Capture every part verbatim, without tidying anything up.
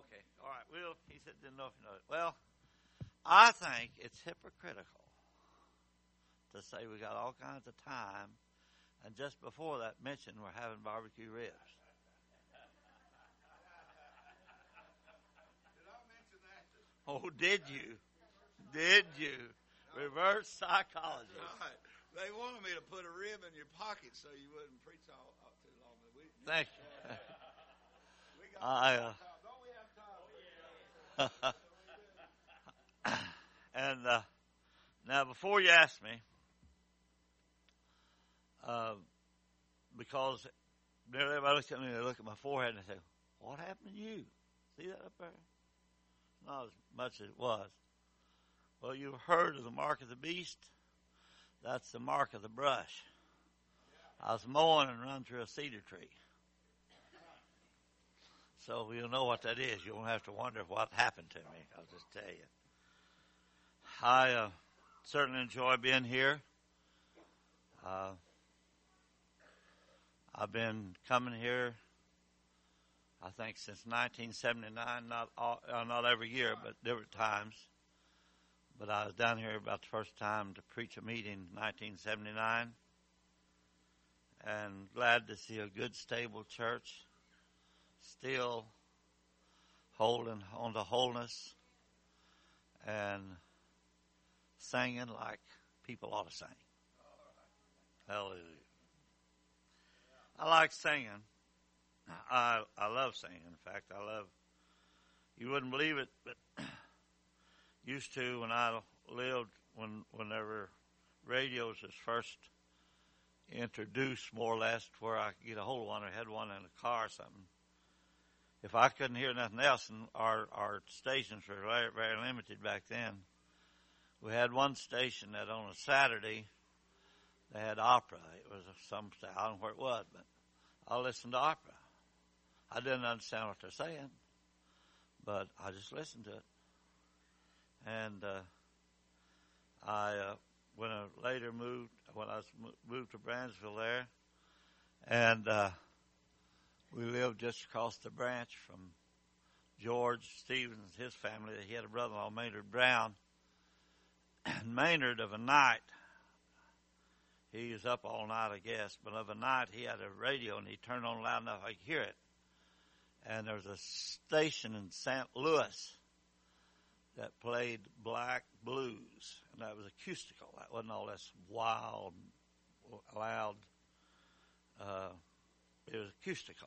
Okay, all right. Well, he said didn't know if you know it. Well, I think it's hypocritical to say we got all kinds of time, and just before that mention we're having barbecue ribs. Did I mention that? Oh, did you? Did you? Reverse psychology. Right. They wanted me to put a rib in your pocket so you wouldn't preach all, all too long. We, Thank you. we got I, uh, time. Don't we have time? and uh, now, before you ask me, uh, because everybody looks at me, they look at my forehead and they say, "What happened to you? See that up there?" Not as much as it was. Well, you've heard of the mark of the beast. That's the mark of the brush. I was mowing and run through a cedar tree. So you'll know what that is. You won't have to wonder what happened to me. I'll just tell you. I uh, certainly enjoy being here. Uh, I've been coming here, I think, since nineteen seventy-nine. Not all, uh, not every year, but different times. But I was down here about the first time to preach a meeting in nineteen seventy-nine. And glad to see a good, stable church still holding on to wholeness and singing like people ought to sing. Hallelujah. I like singing. I I love singing. In fact, I love, you wouldn't believe it, but used to when I lived, when whenever radios was first introduced, more or less, where I could get a hold of one or had one in a car or something. If I couldn't hear nothing else, and our our stations were very, very limited back then, we had one station that on a Saturday they had opera. It was some, I don't know where it was, but I listened to opera. I didn't understand what they're saying, but I just listened to it. And uh, I, uh, when I later moved, when I was moved to Branchville there, and uh, we lived just across the branch from George Stevens, his family. He had a brother-in-law, Maynard Brown. And Maynard, of a night, he was up all night, I guess, but of a night he had a radio and he turned on loud enough I could hear it. And there was a station in Saint Louis that played black blues, and that was acoustical. That wasn't all this wild, loud. Uh, it was acoustical.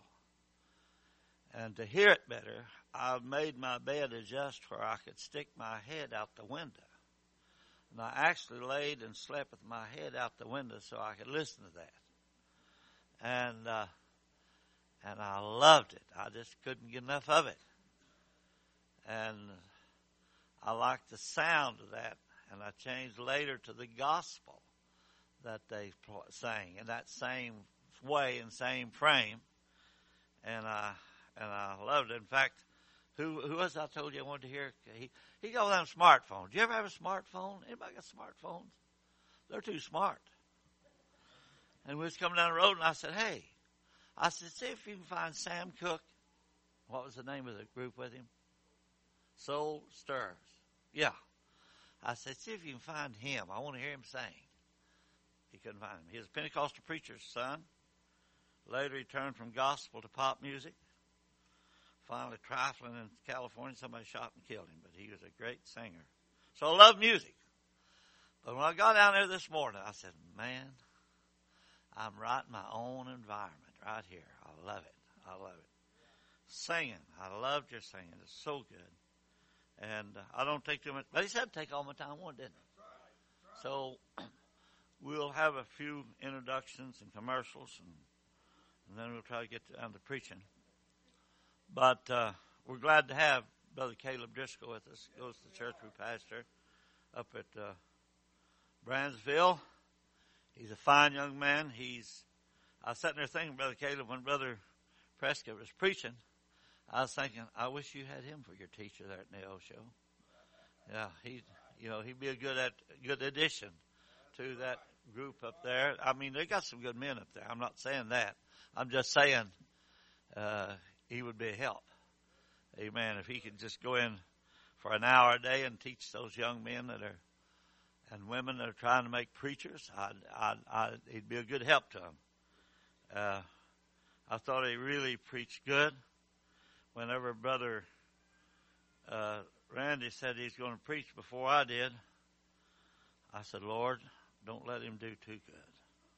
And to hear it better, I made my bed adjust where I could stick my head out the window. And I actually laid and slept with my head out the window so I could listen to that. And uh, and I loved it. I just couldn't get enough of it. And I liked the sound of that. And I changed later to the gospel that they sang in that same way and same frame. And I and I loved it. In fact, who who was it I told you I wanted to hear? He he got them smartphones. Do you ever have a smartphone? Anybody got smartphones? They're too smart. And we was coming down the road, and I said, "Hey," I said, "see if you can find Sam Cooke." What was the name of the group with him? Soul Stirrers. Yeah. I said, "See if you can find him. I want to hear him sing." He couldn't find him. He was a Pentecostal preacher's son. Later, he turned from gospel to pop music. Finally, trifling in California, somebody shot and killed him, but he was a great singer. So I love music. But when I got down there this morning, I said, man, I'm right in my own environment right here. I love it. I love it. Singing. I loved your singing. It's so good. And uh, I don't take too much. But he said take all my time one, didn't he? So we'll have a few introductions and commercials, and, and then we'll try to get down to preaching. But uh, we're glad to have Brother Caleb Driscoll with us. He goes to the church we pastor up at uh, Branchville. He's a fine young man. He's. I was sitting there thinking, Brother Caleb, when Brother Prescott was preaching, I was thinking, I wish you had him for your teacher there at Neo Show. Yeah, he, you know, he'd be a good at, good addition to that group up there. I mean, they got some good men up there. I'm not saying that. I'm just saying. Uh, He would be a help. Amen. If he could just go in for an hour a day and teach those young men that are and women that are trying to make preachers, I'd, I'd, I'd, he'd be a good help to them. Uh, I thought he really preached good. Whenever Brother uh, Randy said he's going to preach before I did, I said, Lord, don't let him do too good.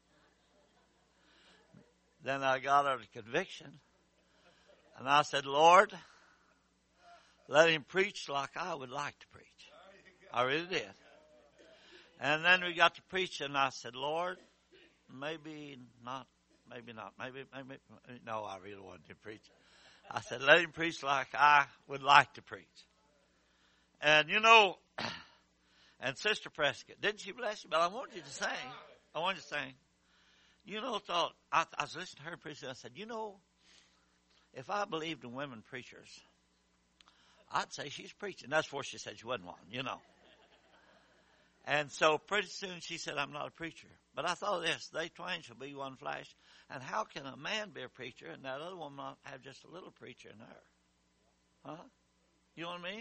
Then I got out of conviction, and I said, Lord, let him preach like I would like to preach. I really did. And then we got to preach, and I said, Lord, maybe not, maybe not, maybe, maybe, no, I really wanted to preach. I said, let him preach like I would like to preach. And you know, and Sister Prescott, didn't she bless you? But I wanted you to sing. I wanted you to sing. You know, thought, I, I was listening to her preach, and I said, you know, if I believed in women preachers, I'd say she's preaching. That's before she said she wasn't one, you know. And so pretty soon she said, I'm not a preacher. But I thought this, they twain shall be one flesh. And how can a man be a preacher and that other woman not have just a little preacher in her? Huh? You know what I mean?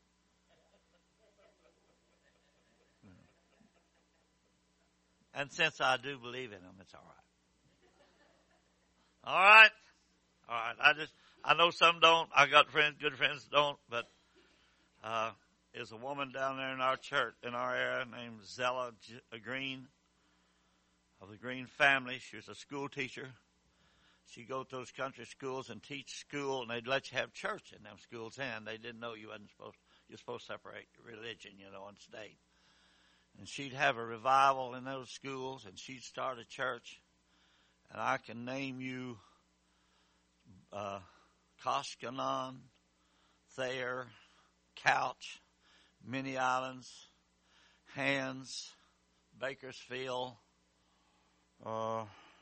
And since I do believe in them, it's all right. All right? All right. I just, I know some don't. I got friends, good friends that don't, but, uh, there's a woman down there in our church, in our area, named Zella Green, of the Green family. She was a school teacher. She'd go to those country schools and teach school, and they'd let you have church in them schools, and they didn't know you wasn't supposed, you're supposed to separate religion, you know, and state. And she'd have a revival in those schools, and she'd start a church, and I can name you, uh, Koshkanon, Thayer, Couch, Many Islands, Hands, Bakersfield. Uh,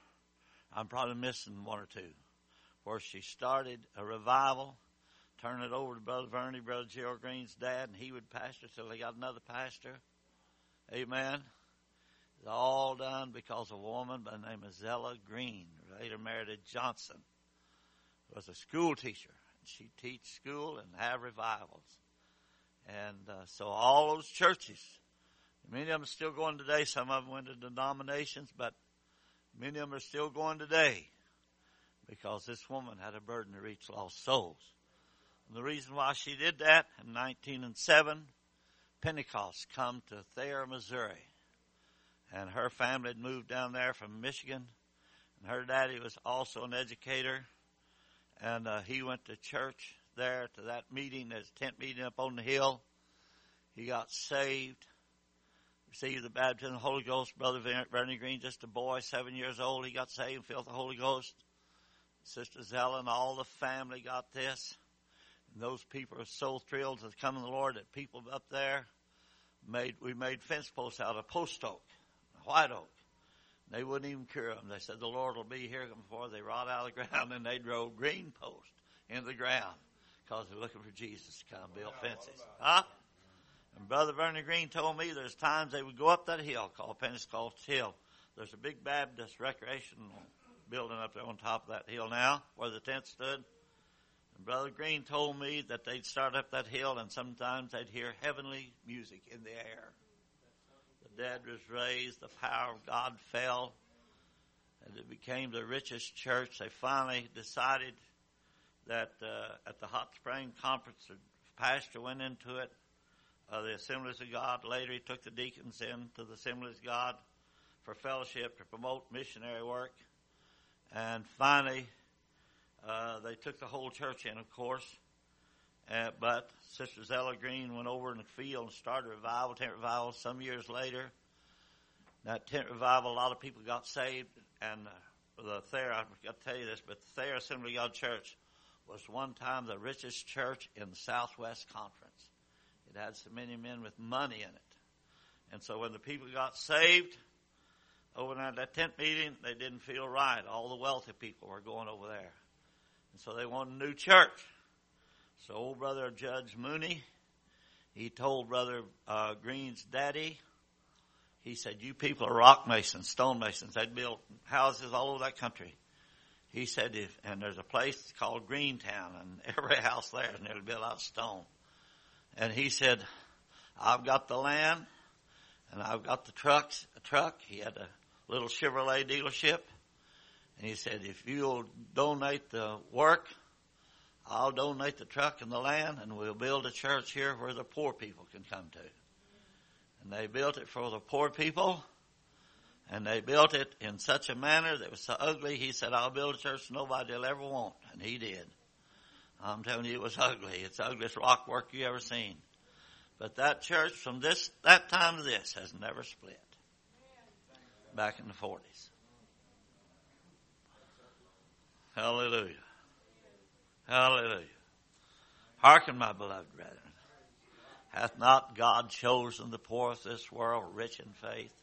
I'm probably missing one or two. Where she started a revival, turned it over to Brother Vernie, Brother Gerald Green's dad, and he would pastor till they got another pastor. Amen. It's all done because of a woman by the name of Zella Green, later married to Johnson, was a school teacher. She'd teach school and have revivals. And uh, so all those churches, many of them are still going today. Some of them went to denominations, but many of them are still going today because this woman had a burden to reach lost souls. And the reason why she did that, in nineteen oh seven, Pentecost come to Thayer, Missouri. And her family had moved down there from Michigan. And her daddy was also an educator. And uh, he went to church there to that meeting, that tent meeting up on the hill. He got saved, received the baptism of the Holy Ghost. Brother Vernie Green, just a boy, seven years old, he got saved and filled the Holy Ghost. Sister Zella and all the family got this. And those people are so thrilled to come to the Lord that people up there made, we made fence posts out of post oak, white oak. They wouldn't even cure them. They said the Lord will be here before they rot out of the ground, and they drove green posts into the ground because they're looking for Jesus to come build fences. Huh? And Brother Vernie Green told me there's times they would go up that hill called Pentecost Hill. There's a big Baptist recreational building up there on top of that hill now where the tent stood. And Brother Green told me that they'd start up that hill and sometimes they'd hear heavenly music in the air. The dead was raised, the power of God fell, and it became the richest church. They finally decided that uh, at the Hot Spring Conference, the pastor went into it, uh, the Assemblies of God. Later he took the deacons into the Assemblies of God for fellowship to promote missionary work. And finally, uh, they took the whole church in, of course. Uh, but Sister Zella Green went over in the field and started a revival, tent revival, some years later. That tent revival, a lot of people got saved. And uh, the Thayer, I've got to tell you this, but the Thayer Assembly of God Church was one time the richest church in the Southwest Conference. It had so many men with money in it. And so when the people got saved over at that tent meeting, they didn't feel right. All the wealthy people were going over there. And so they wanted a new church. So old brother Judge Mooney, he told Brother uh, Green's daddy, he said, you people are rock masons, stone masons. They'd built houses all over that country. he said, if, and there's a place called Greentown, and every house there is nearly built out of stone. And he said, I've got the land, and I've got the trucks, a truck. He had a little Chevrolet dealership. And he said, if you'll donate the work, I'll donate the truck and the land, and we'll build a church here where the poor people can come to. And they built it for the poor people. And they built it in such a manner that was so ugly. He said, I'll build a church nobody will ever want. And he did. I'm telling you, it was ugly. It's the ugliest rock work you ever seen. But that church from this, that time to this has never split. Back in the forties. Hallelujah. Hallelujah. Hearken, my beloved brethren. Hath not God chosen the poor of this world rich in faith?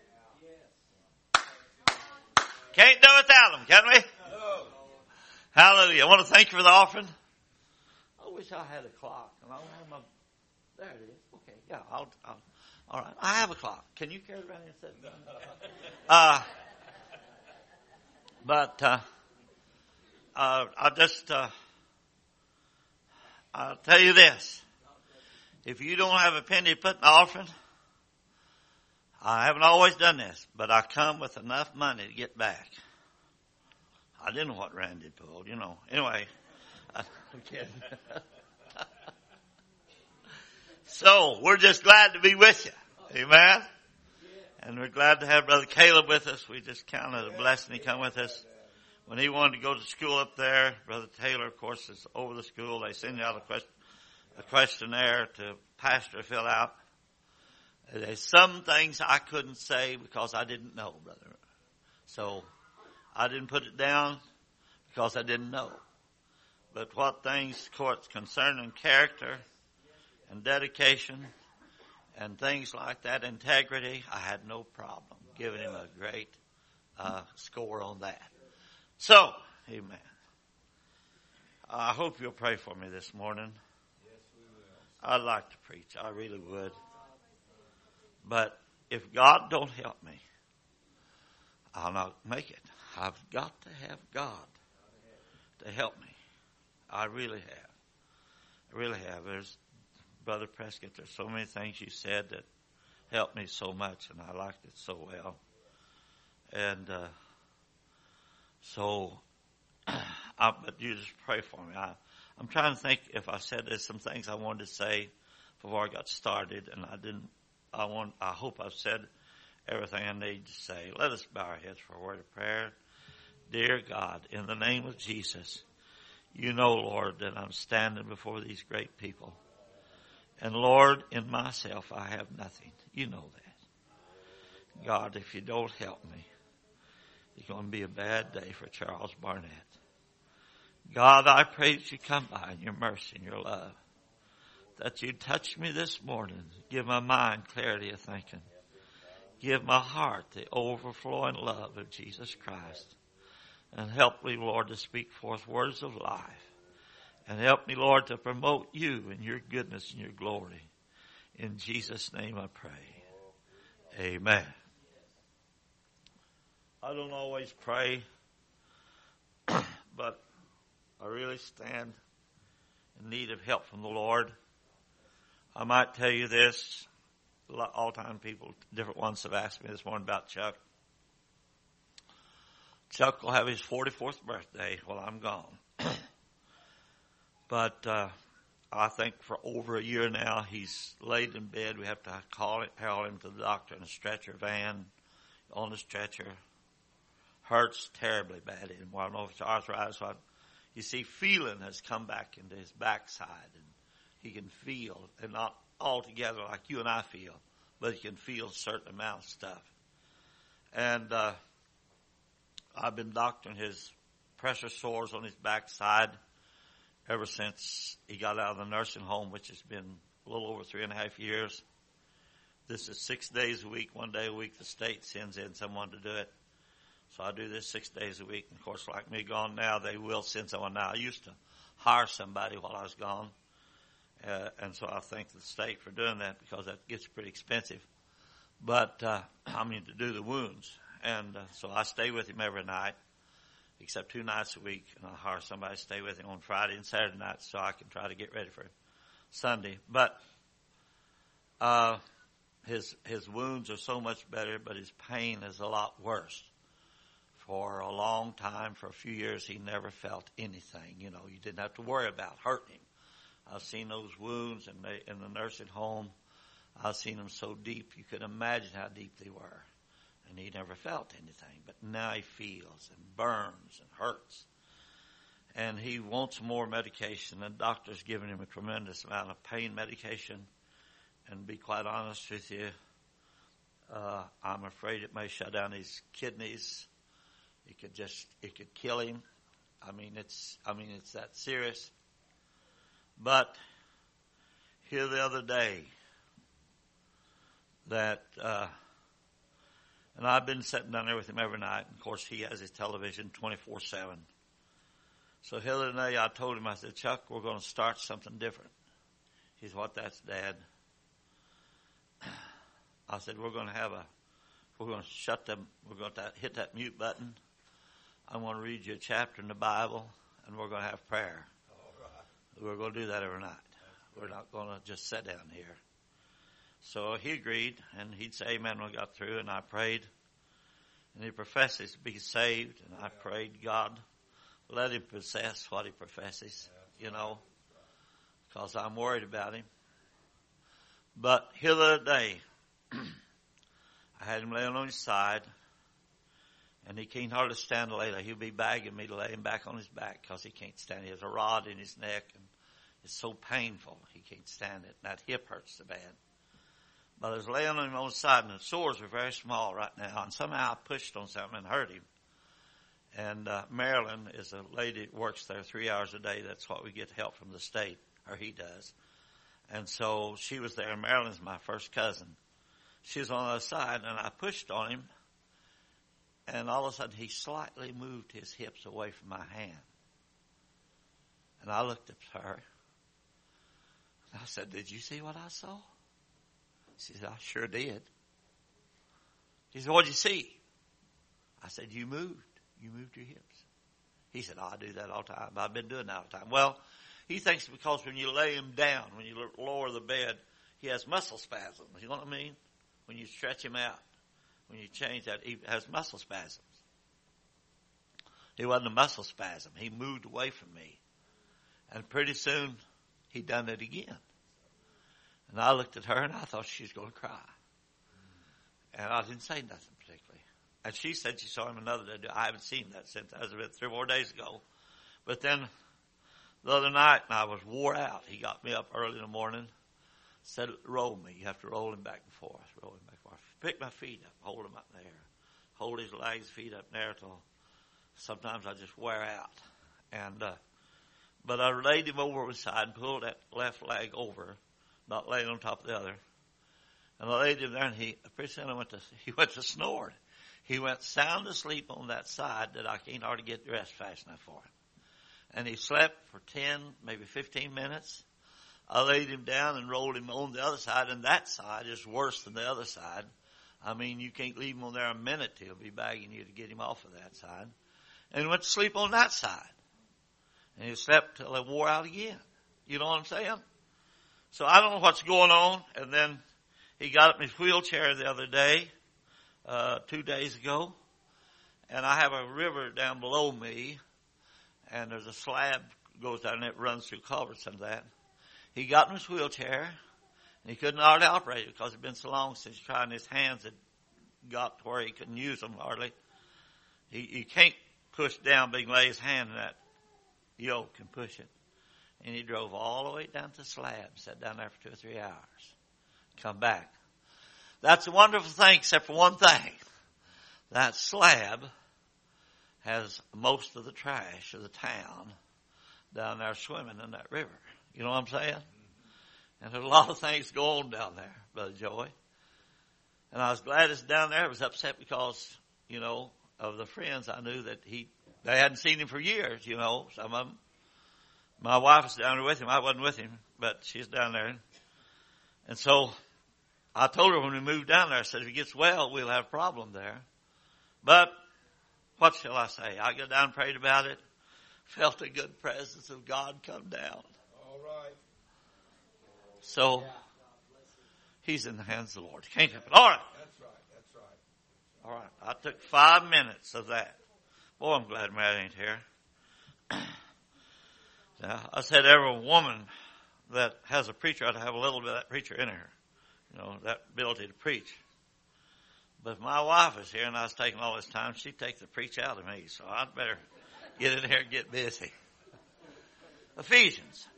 Can't do without them, can we? No. Hallelujah. I want to thank you for the offering. I wish I had a clock. And I don't have my, there it is. Okay, yeah, I'll, I'll, all right. I have a clock. Can you carry it around here and set it down? Uh, but, uh, uh, I just, uh, I'll tell you this. If you don't have a penny to put in the offering, I haven't always done this, but I come with enough money to get back. I didn't know what Randy pulled, you know. Anyway, I'm kidding. So, we're just glad to be with you. Amen? And we're glad to have Brother Caleb with us. We just counted a blessing he come with us. When he wanted to go to school up there, Brother Taylor, of course, is over the school. They send out a, question, a questionnaire to pastor to fill out. There's some things I couldn't say because I didn't know, brother. So I didn't put it down because I didn't know. But what things, courts concerning character and dedication and things like that, integrity, I had no problem giving him a great uh, score on that. So, amen. I hope you'll pray for me this morning. Yes, we will. I'd like to preach. I really would. But if God don't help me, I'll not make it. I've got to have God to help me. I really have. I really have. There's, Brother Prescott, there's so many things you said that helped me so much, and I liked it so well. And uh, so, I, but you just pray for me. I, I'm trying to think if I said there's some things I wanted to say before I got started, and I didn't. I want. I hope I've said everything I need to say. Let us bow our heads for a word of prayer. Dear God, in the name of Jesus, you know, Lord, that I'm standing before these great people. And Lord, in myself, I have nothing. You know that. God, if you don't help me, it's going to be a bad day for Charles Barnett. God, I pray that you come by in your mercy and your love. That you touch me this morning. Give my mind clarity of thinking. Give my heart the overflowing love of Jesus Christ. And help me, Lord, to speak forth words of life. And help me, Lord, to promote you and your goodness and your glory. In Jesus' name I pray. Amen. I don't always pray, but I really stand in need of help from the Lord. I might tell you this. All time people, different ones have asked me this morning about Chuck. Chuck will have his forty-fourth birthday while I'm gone. But uh, I think for over a year now, he's laid in bed. We have to call it, haul him to the doctor in a stretcher van, on the stretcher. Hurts terribly bad. And I don't know if it's arthritis. So I, you see, feeling has come back into his backside. And he can feel, and not altogether like you and I feel, but he can feel a certain amount of stuff. And uh, I've been doctoring his pressure sores on his backside ever since he got out of the nursing home, which has been a little over three and a half years. This is six days a week, one day a week. The state sends in someone to do it. So I do this six days a week. And of course, like me gone now, they will send someone now. I used to hire somebody while I was gone. Uh, and so I thank the state for doing that because that gets pretty expensive. But, uh, I mean, to do the wounds. And uh, so I stay with him every night. except two nights a week, and I hire somebody to stay with him on Friday and Saturday nights so I can try to get ready for Sunday. But uh, his his wounds are so much better, but his pain is a lot worse. For a long time, for a few years, he never felt anything. You know, you didn't have to worry about hurting him. I've seen those wounds in the, in the nursing home. I've seen them so deep, you could imagine how deep they were. And he never felt anything. But now he feels and burns and hurts. And he wants more medication. The doctor's giving him a tremendous amount of pain medication. And to be quite honest with you, uh, I'm afraid it may shut down his kidneys. It could just, it could kill him. I mean, it's, I mean, it's that serious. But here the other day that, uh, and I've been sitting down there with him every night. Of course, he has his television twenty-four seven. So the other day I told him, I said, Chuck, we're going to start something different. He said, what, that's Dad? I said, we're going to have a, we're going to shut them, we're going to hit that mute button. I'm going to read you a chapter in the Bible, and we're going to have prayer. All right. We're going to do that every night. We're not going to just sit down here. So he agreed, and he'd say amen when we got through, and I prayed. And he professes to be saved, and I prayed, God, let him possess what he professes, you know, because I'm worried about him. But here the other day, I had him laying on his side, and he can't hardly stand to lay there. He'll be begging me to lay him back on his back because he can't stand it. He has a rod in his neck, and it's so painful. He can't stand it. That hip hurts so bad. But I was laying on him on his side, and the sores are very small right now. And somehow I pushed on something and hurt him. And uh, Marilyn is a lady that works there three hours a day. That's what we get help from the state, or he does. And so she was there. Marilyn's my first cousin. She was on the other side, and I pushed on him. And all of a sudden, he slightly moved his hips away from my hand. And I looked at her. And I said, did you see what I saw? She said, I sure did. He said, what did you see? I said, you moved. You moved your hips. He said, oh, I do that all the time. I've been doing that all the time. Well, he thinks because when you lay him down, when you lower the bed, he has muscle spasms. You know what I mean? When you stretch him out, when you change that, he has muscle spasms. It wasn't a muscle spasm. He moved away from me. And pretty soon, he done it again. And I looked at her, and I thought she was going to cry. And I didn't say nothing particularly. And she said she saw him another day. I haven't seen that since. That was about three or four days ago. But then the other night, and I was wore out. He got me up early in the morning, said, roll me. You have to roll him back and forth. Roll him back and forth. Pick my feet up. Hold him up there. Hold his legs, feet up there till sometimes I just wear out. And, uh, but I laid him over his side and pulled that left leg over, not laying on top of the other. And I laid him there, and he, pretty soon I went to, he went to snoring. He went sound asleep on that side that I can't hardly get dressed fast enough for him. And he slept for ten, maybe fifteen minutes. I laid him down and rolled him on the other side, and that side is worse than the other side. I mean, you can't leave him on there a minute till he'll be begging you to get him off of that side. And he went to sleep on that side. And he slept till he wore out again. You know what I'm saying? So I don't know what's going on. And then he got up in his wheelchair the other day, uh, two days ago. And I have a river down below me. And there's a slab goes down there that runs through culverts and that. He got in his wheelchair. And he couldn't hardly operate it because it had been so long since he tried, and his hands had got to where he couldn't use them hardly. He, he can't push down, but he can lay his hand in that yoke and push it. And he drove all the way down to the slab, sat down there for two or three hours, come back. That's a wonderful thing, except for one thing. That slab has most of the trash of the town down there swimming in that river. You know what I'm saying? And there's a lot of things going on down there, Brother Joey. And I was glad it's down there. I was upset because, you know, of the friends I knew that he, they hadn't seen him for years, you know, some of them. My wife was down there with him. I wasn't with him, but she's down there. And so I told her when we moved down there, I said, if he gets well, we'll have a problem there. But what shall I say? I got down and prayed about it. Felt a good presence of God come down. All right. So, he's in the hands of the Lord. Can't help it. All right. That's right. That's right. All right. I took five minutes of that. Boy, I'm glad Matt ain't here. Now, I said every woman that has a preacher ought to have a little bit of that preacher in her. You know, that ability to preach. But if my wife is here and I was taking all this time, she'd take the preach out of me. So I'd better get in here and get busy. Ephesians.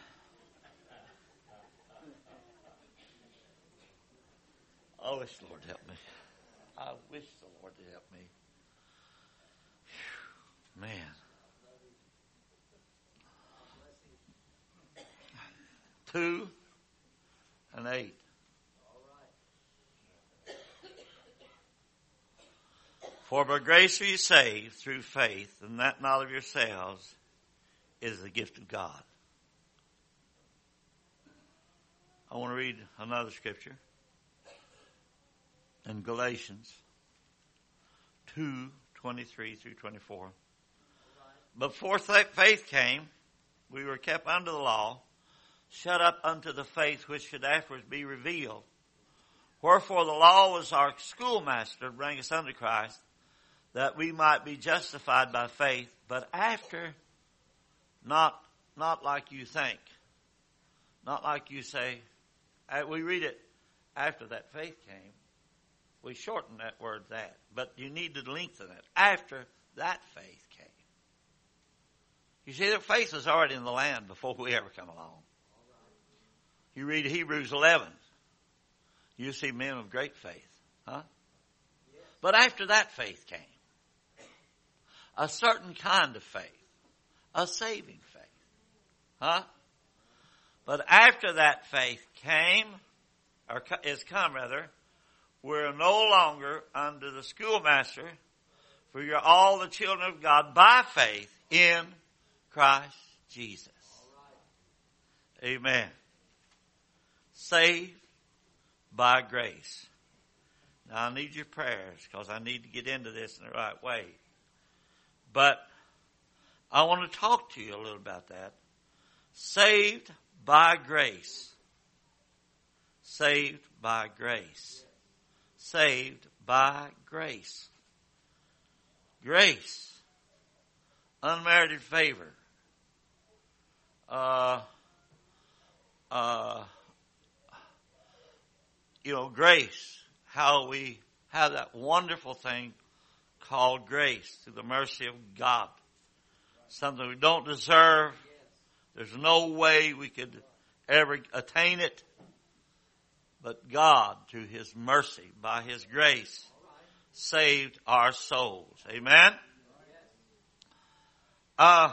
I wish the Lord help me. I wish the Lord to help me. Whew, man. Two and eight. For by grace are you saved through faith, and that not of yourselves is the gift of God. I want to read another scripture in Galatians two, twenty-three through twenty-four. But before faith came, we were kept under the law, shut up unto the faith which should afterwards be revealed. Wherefore the law was our schoolmaster to bring us unto Christ, that we might be justified by faith, but after, not, not like you think. Not like you say, we read it after that faith came. We shorten that word that, but you need to lengthen it. After that faith came. You see, that faith was already in the land before we ever come along. You read Hebrews eleven. You see men of great faith. Huh? But after that faith came. A certain kind of faith. A saving faith. Huh? But after that faith came, or is come rather, we're no longer under the schoolmaster, for you're all the children of God by faith in Christ Jesus. Amen. Saved by grace. Now I need your prayers because I need to get into this in the right way. But I want to talk to you a little about that. Saved by grace. Saved by grace. Saved by grace. Grace. Unmerited favor. Uh, uh, you know, grace. How we have that wonderful thing called grace through the mercy of God. Something we don't deserve. There's no way we could ever attain it. But God, through His mercy, by His grace, saved our souls. Amen? Uh,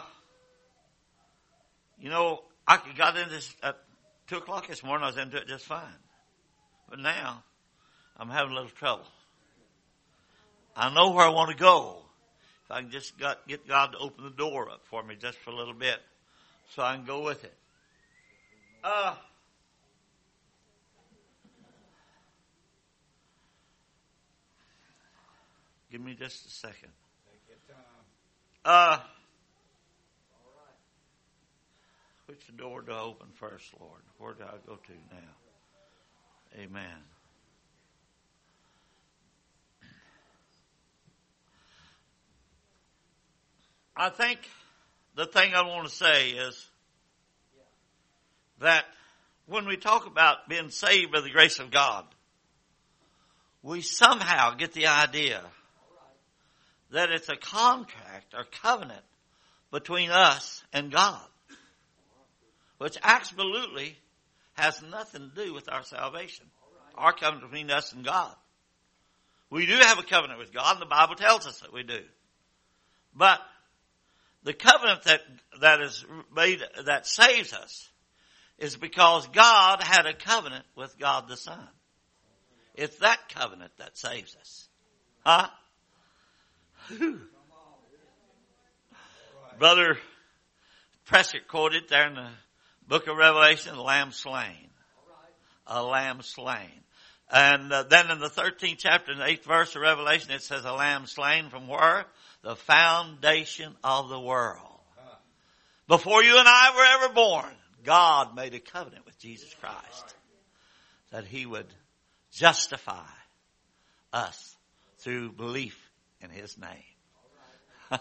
you know, I got into this at two o'clock this morning. I was into it just fine. But now, I'm having a little trouble. I know where I want to go. If I can just got, get God to open the door up for me just for a little bit so I can go with it. Uh, give me just a second. Take your time. Uh, which door do I open first, Lord? Where do I go to now? Amen. I think the thing I want to say is that when we talk about being saved by the grace of God, we somehow get the idea that it's a contract or covenant between us and God, which absolutely has nothing to do with our salvation. Our covenant between us and God. We do have a covenant with God, and the Bible tells us that we do. But the covenant that, that is made, that saves us, is because God had a covenant with God the Son. It's that covenant that saves us. Huh? Whew. Brother Prescott quoted there in the book of Revelation, the lamb slain. A lamb slain. And uh, then in the thirteenth chapter, in the eighth verse of Revelation, it says, a lamb slain from where? The foundation of the world. Before you and I were ever born, God made a covenant with Jesus Christ that he would justify us through belief in his name. Now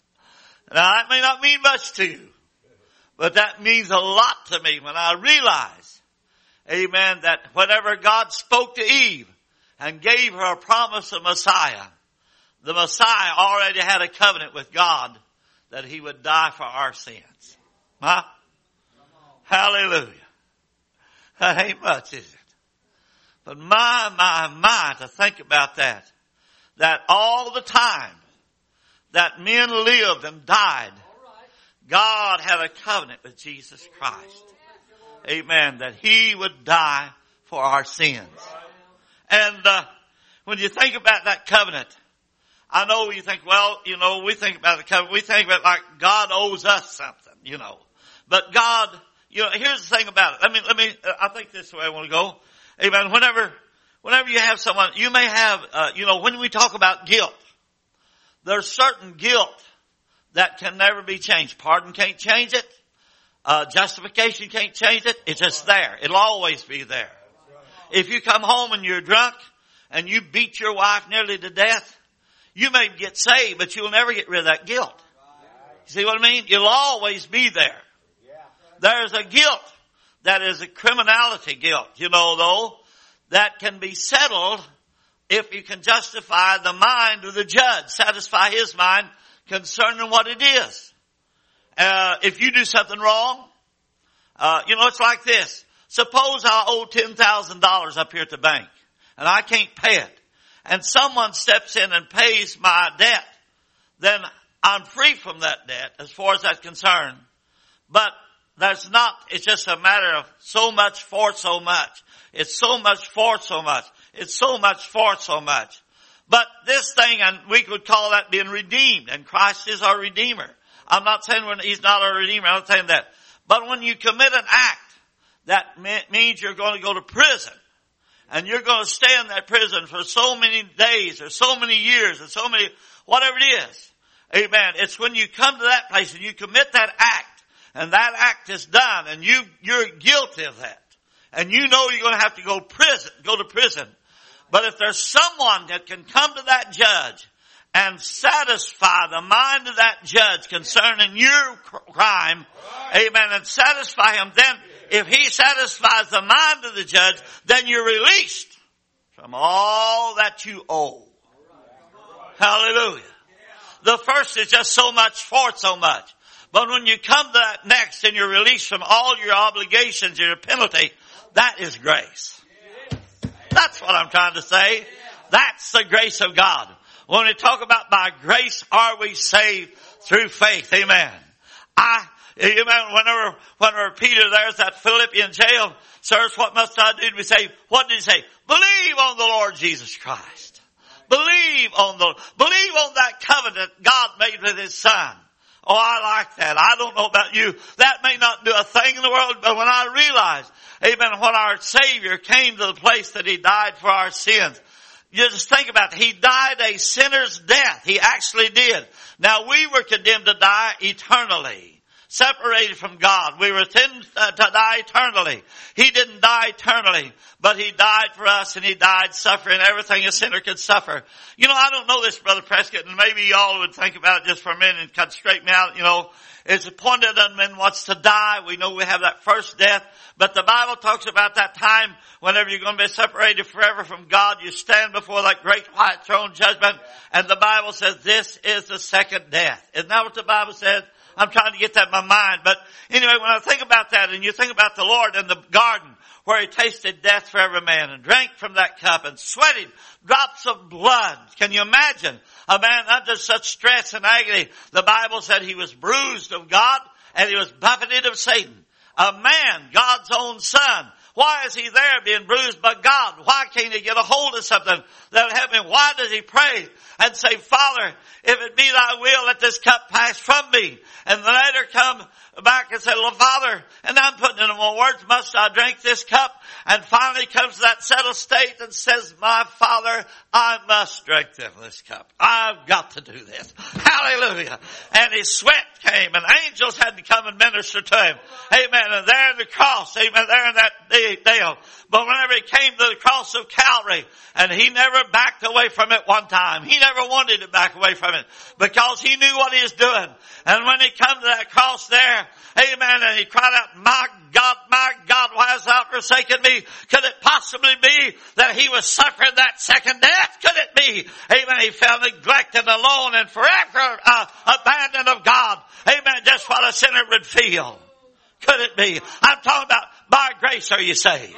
that may not mean much to you, but that means a lot to me when I realize, amen, that whenever God spoke to Eve and gave her a promise of Messiah, the Messiah already had a covenant with God that he would die for our sins. Huh? Hallelujah. That ain't much, is it? But my, my, my, to think about that. That all the time that men lived and died, God had a covenant with Jesus Christ. Amen. That he would die for our sins. And uh, when you think about that covenant, I know you think, well, you know, we think about the covenant, we think about it like God owes us something, you know. But God, you know, here's the thing about it. Let me, let me, I think this is the way I want to go. Amen. Whenever, whenever you have someone, you may have, uh, you know, when we talk about guilt, there's certain guilt that can never be changed. Pardon can't change it. Uh, justification can't change it. It's just there. It'll always be there. If you come home and you're drunk and you beat your wife nearly to death, you may get saved, but you'll never get rid of that guilt. You see what I mean? It'll always be there. There's a guilt that is a criminality guilt, you know, though, that can be settled if you can justify the mind of the judge, satisfy his mind concerning what it is. Uh, if you do something wrong, uh, you know, it's like this. Suppose I owe ten thousand dollars up here at the bank and I can't pay it, and someone steps in and pays my debt, then I'm free from that debt as far as that's concerned. But that's not, it's just a matter of so much for so much. It's so much for so much. It's so much for so much. But this thing, and we could call that being redeemed, and Christ is our Redeemer. I'm not saying when he's not our Redeemer, I'm not saying that. But when you commit an act, that means you're going to go to prison. And you're going to stay in that prison for so many days, or so many years, or so many, whatever it is. Amen. It's when you come to that place and you commit that act, and that act is done, and you, you're guilty of that. And you know you're going to have to go prison, go to prison. But if there's someone that can come to that judge and satisfy the mind of that judge concerning your crime, amen, and satisfy him, then if he satisfies the mind of the judge, then you're released from all that you owe. Hallelujah. The first is just so much for so much. But when you come to that next and you're released from all your obligations, your penalty, that is grace. That's what I'm trying to say. That's the grace of God. When we talk about by grace are we saved through faith. Amen. I, amen, whenever, whenever Peter there's that Philippian jail, sirs, what must I do to be saved? What did he say? Believe on the Lord Jesus Christ. Believe on the, believe on that covenant God made with his son. Oh, I like that. I don't know about you. That may not do a thing in the world, but when I realize, amen, when our Savior came to the place that he died for our sins, you just think about it. He died a sinner's death. He actually did. Now, we were condemned to die eternally. Separated from God. We were condemned to die eternally. He didn't die eternally, but he died for us, and he died suffering everything a sinner could suffer. You know, I don't know this, Brother Prescott, and maybe y'all would think about it just for a minute and kind of straighten me out. You know, it's appointed unto men wants to die. We know we have that first death, but the Bible talks about that time whenever you're going to be separated forever from God. You stand before that great white throne judgment, and the Bible says this is the second death. Isn't that what the Bible says? I'm trying to get that in my mind. But anyway, when I think about that, and you think about the Lord in the garden where he tasted death for every man and drank from that cup and sweated drops of blood. Can you imagine a man under such stress and agony? The Bible said he was bruised of God and he was buffeted of Satan. A man, God's own son, Why is he there being bruised by God? Why can't he get a hold of something that will help him? Why does he pray and say, Father, if it be thy will, let this cup pass from me? And later come back and say, well, Father, and I'm putting in more words, must I drink this cup? And finally comes to that settled state and says, my Father, I must drink this cup. I've got to do this. Hallelujah. And his sweat came and angels had to come and minister to him. Amen. And there in the cross, amen, there in that deal. But whenever he came to the cross of Calvary, and he never backed away from it one time. He never wanted to back away from it because he knew what he was doing. And when he come to that cross there, amen, and he cried out, my God, my God, why hast thou forsaken me? Could it possibly be that he was suffering that second death? Could it be? Amen. He felt neglected, alone, and forever uh, abandoned of God. Amen. Just what a sinner would feel. Could it be? I'm talking about by grace are you saved.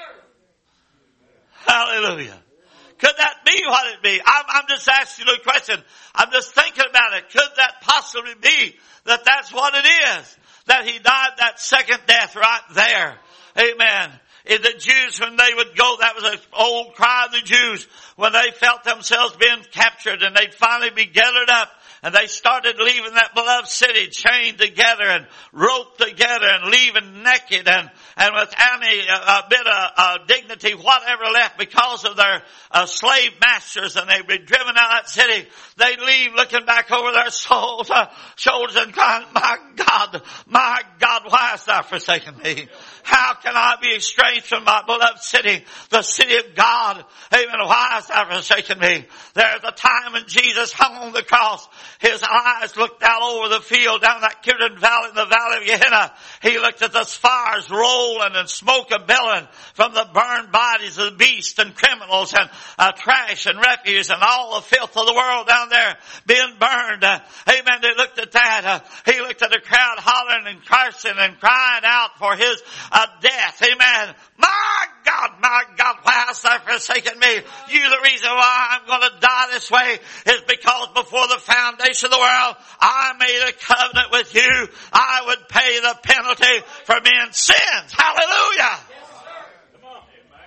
Hallelujah. Could that be what it be? I'm, I'm just asking you a question. I'm just thinking about it. Could that possibly be that that's what it is? That he died that second death right there. Amen. In the Jews, when they would go, that was an old cry of the Jews, when they felt themselves being captured and they'd finally be gathered up. And they started leaving that beloved city chained together and roped together and leaving naked and, and with any uh, bit of uh, dignity, whatever left because of their uh, slave masters, and they'd be driven out of that city. They'd leave looking back over their souls, uh, shoulders and crying, my God, my God, why hast thou forsaken me? How can I be estranged from my beloved city, the city of God? Amen. Why hast thou forsaken me? There's a time when Jesus hung on the cross. His eyes looked out over the field down that Kidron Valley in the valley of Gehenna. He looked at the fires rolling and smoke a-billowing from the burned bodies of the beasts and criminals and uh, trash and refuse and all the filth of the world down there being burned. Uh, amen. They looked at that. Uh, he looked at the crowd hollering and cursing and crying out for his uh, death. Amen. My God, my God, why hast thou forsaken me? You, the reason why I'm going to die this way is because before the foundation of the world, I made a covenant with you. I would pay the penalty for men's sins. Hallelujah. Yes, Come on.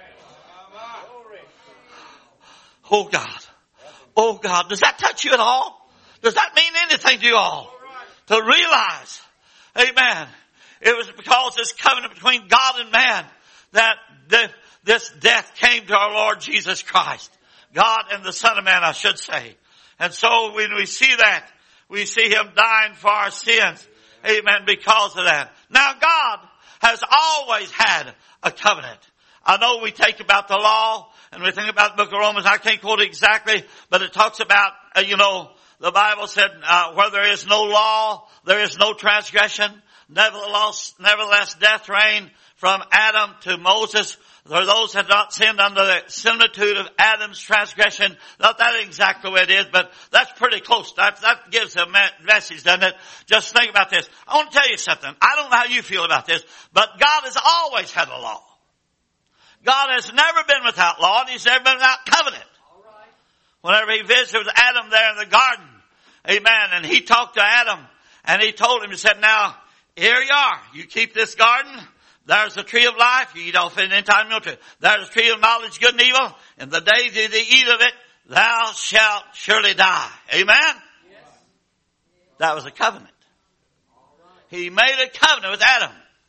Oh God. Oh God. Does that touch you at all? Does that mean anything to you all? To realize, amen, it was because this covenant between God and man that the, this death came to our Lord Jesus Christ. God and the Son of Man, I should say. And so when we see that, we see him dying for our sins. Amen. Because of that. Now God has always had a covenant. I know we take about the law and we think about the book of Romans. I can't quote it exactly, but it talks about, uh, you know, the Bible said, uh, where there is no law, there is no transgression. Nevertheless, nevertheless, death reigned from Adam to Moses. For those that had not sinned under the similitude of Adam's transgression. Not that exactly the way it is, but that's pretty close. That, that gives a message, doesn't it? Just think about this. I want to tell you something. I don't know how you feel about this, but God has always had a law. God has never been without law, and he's never been without covenant. Whenever he visited with Adam there in the garden, amen, and he talked to Adam, and he told him, he said, now, here you are. You keep this garden. There's the tree of life. You eat off it any time you want to. There's the tree of knowledge, good and evil. And the day that you eat of it, thou shalt surely die. Amen? Yes. That was a covenant. He made a covenant with Adam.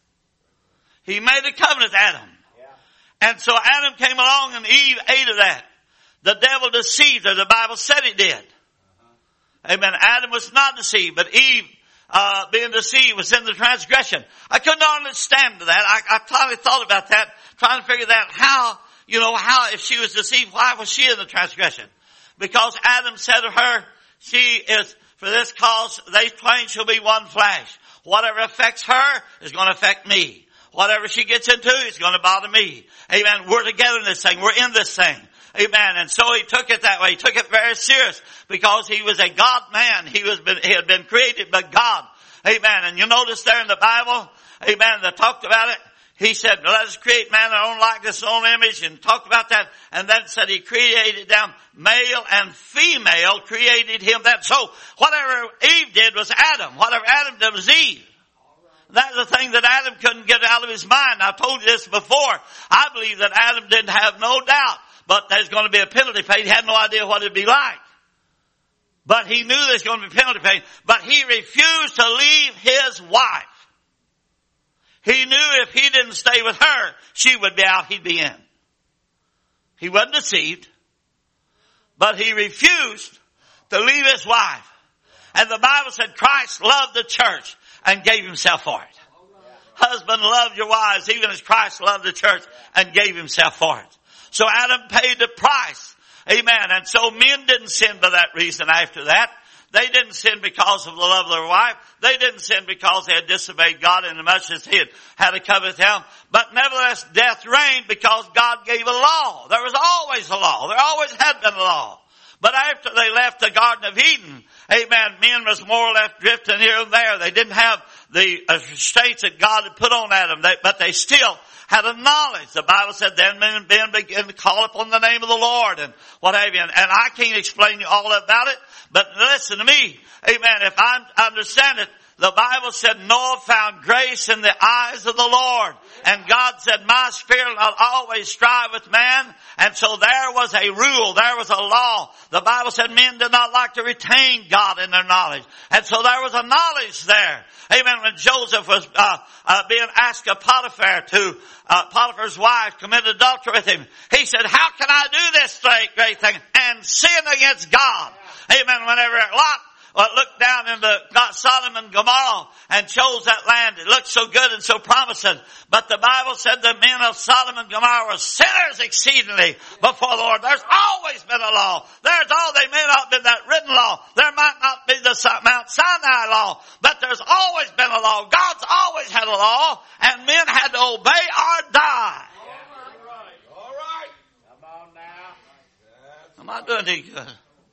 He made a covenant with Adam. Yeah. And so Adam came along and Eve ate of that. The devil deceived her. The Bible said he did. Uh-huh. Amen. Adam was not deceived, but Eve Uh, being deceived was in the transgression. I could not understand that. I, I finally thought about that, trying to figure that how, you know, how if she was deceived, why was she in the transgression? Because Adam said to her, she is, for this cause, they twain shall be one flesh. Whatever affects her is going to affect me. Whatever she gets into is going to bother me. Amen. We're together in this thing. We're in this thing. Amen. And so he took it that way. He took it very serious because he was a God man. He was been, he had been created by God. Amen. And you notice there in the Bible, amen, that talked about it. He said, let us create man in our own likeness, our own image, and talked about that. And then said he created them male and female, created him that. So whatever Eve did was Adam. Whatever Adam did was Eve. That's the thing that Adam couldn't get out of his mind. I've told you this before. I believe that Adam didn't have no doubt, but there's going to be a penalty paid. He had no idea what it'd be like. But he knew there's going to be a penalty paid. But he refused to leave his wife. He knew if he didn't stay with her, she would be out, he'd be in. He wasn't deceived. But he refused to leave his wife. And the Bible said Christ loved the church and gave himself for it. Husband, love your wives even as Christ loved the church and gave himself for it. So Adam paid the price. Amen. And so men didn't sin for that reason after that. They didn't sin because of the love of their wife. They didn't sin because they had disobeyed God in as much as he had had a covenant with him. But nevertheless, death reigned because God gave a law. There was always a law. There always had been a law. But after they left the Garden of Eden, amen, men was more or less drifting here and there. They didn't have the restraints that God had put on Adam, they, but they still had a knowledge. The Bible said then men, men began to call upon the name of the Lord and what have you. And, and I can't explain you all about it, but listen to me. Amen. If I understand it, the Bible said Noah found grace in the eyes of the Lord. And God said, my spirit will always strive with man. And so there was a rule. There was a law. The Bible said men did not like to retain God in their knowledge. And so there was a knowledge there. Amen. When Joseph was uh, uh being asked of Potiphar to uh, Potiphar's wife committed adultery with him, he said, how can I do this great, great thing and sin against God? Amen. Whenever Lot Well, looked down into Sodom and Gomorrah and chose that land. It looked so good and so promising. But the Bible said the men of Sodom and Gomorrah were sinners exceedingly before the Lord. There's always been a law. There's all, they may not have been that written law. There might not be the Mount Sinai law. But there's always been a law. God's always had a law. And men had to obey or die. All right. All right. Come on now. I'm not doing any good.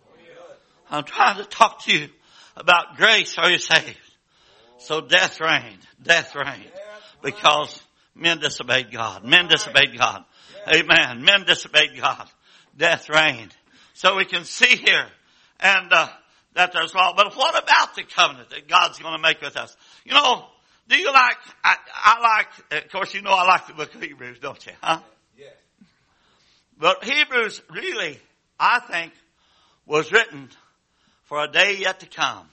I'm trying to talk to you about grace. Are you saved? So death reigned. Death reigned. Because men disobeyed God. Men disobeyed God. Amen. Men disobeyed God. Death reigned. So we can see here and uh, that there's law. But what about the covenant that God's going to make with us? You know, do you like, I, I like, of course you know I like the book of Hebrews, don't you? Huh? Yes. But Hebrews really, I think, was written for a day yet to come.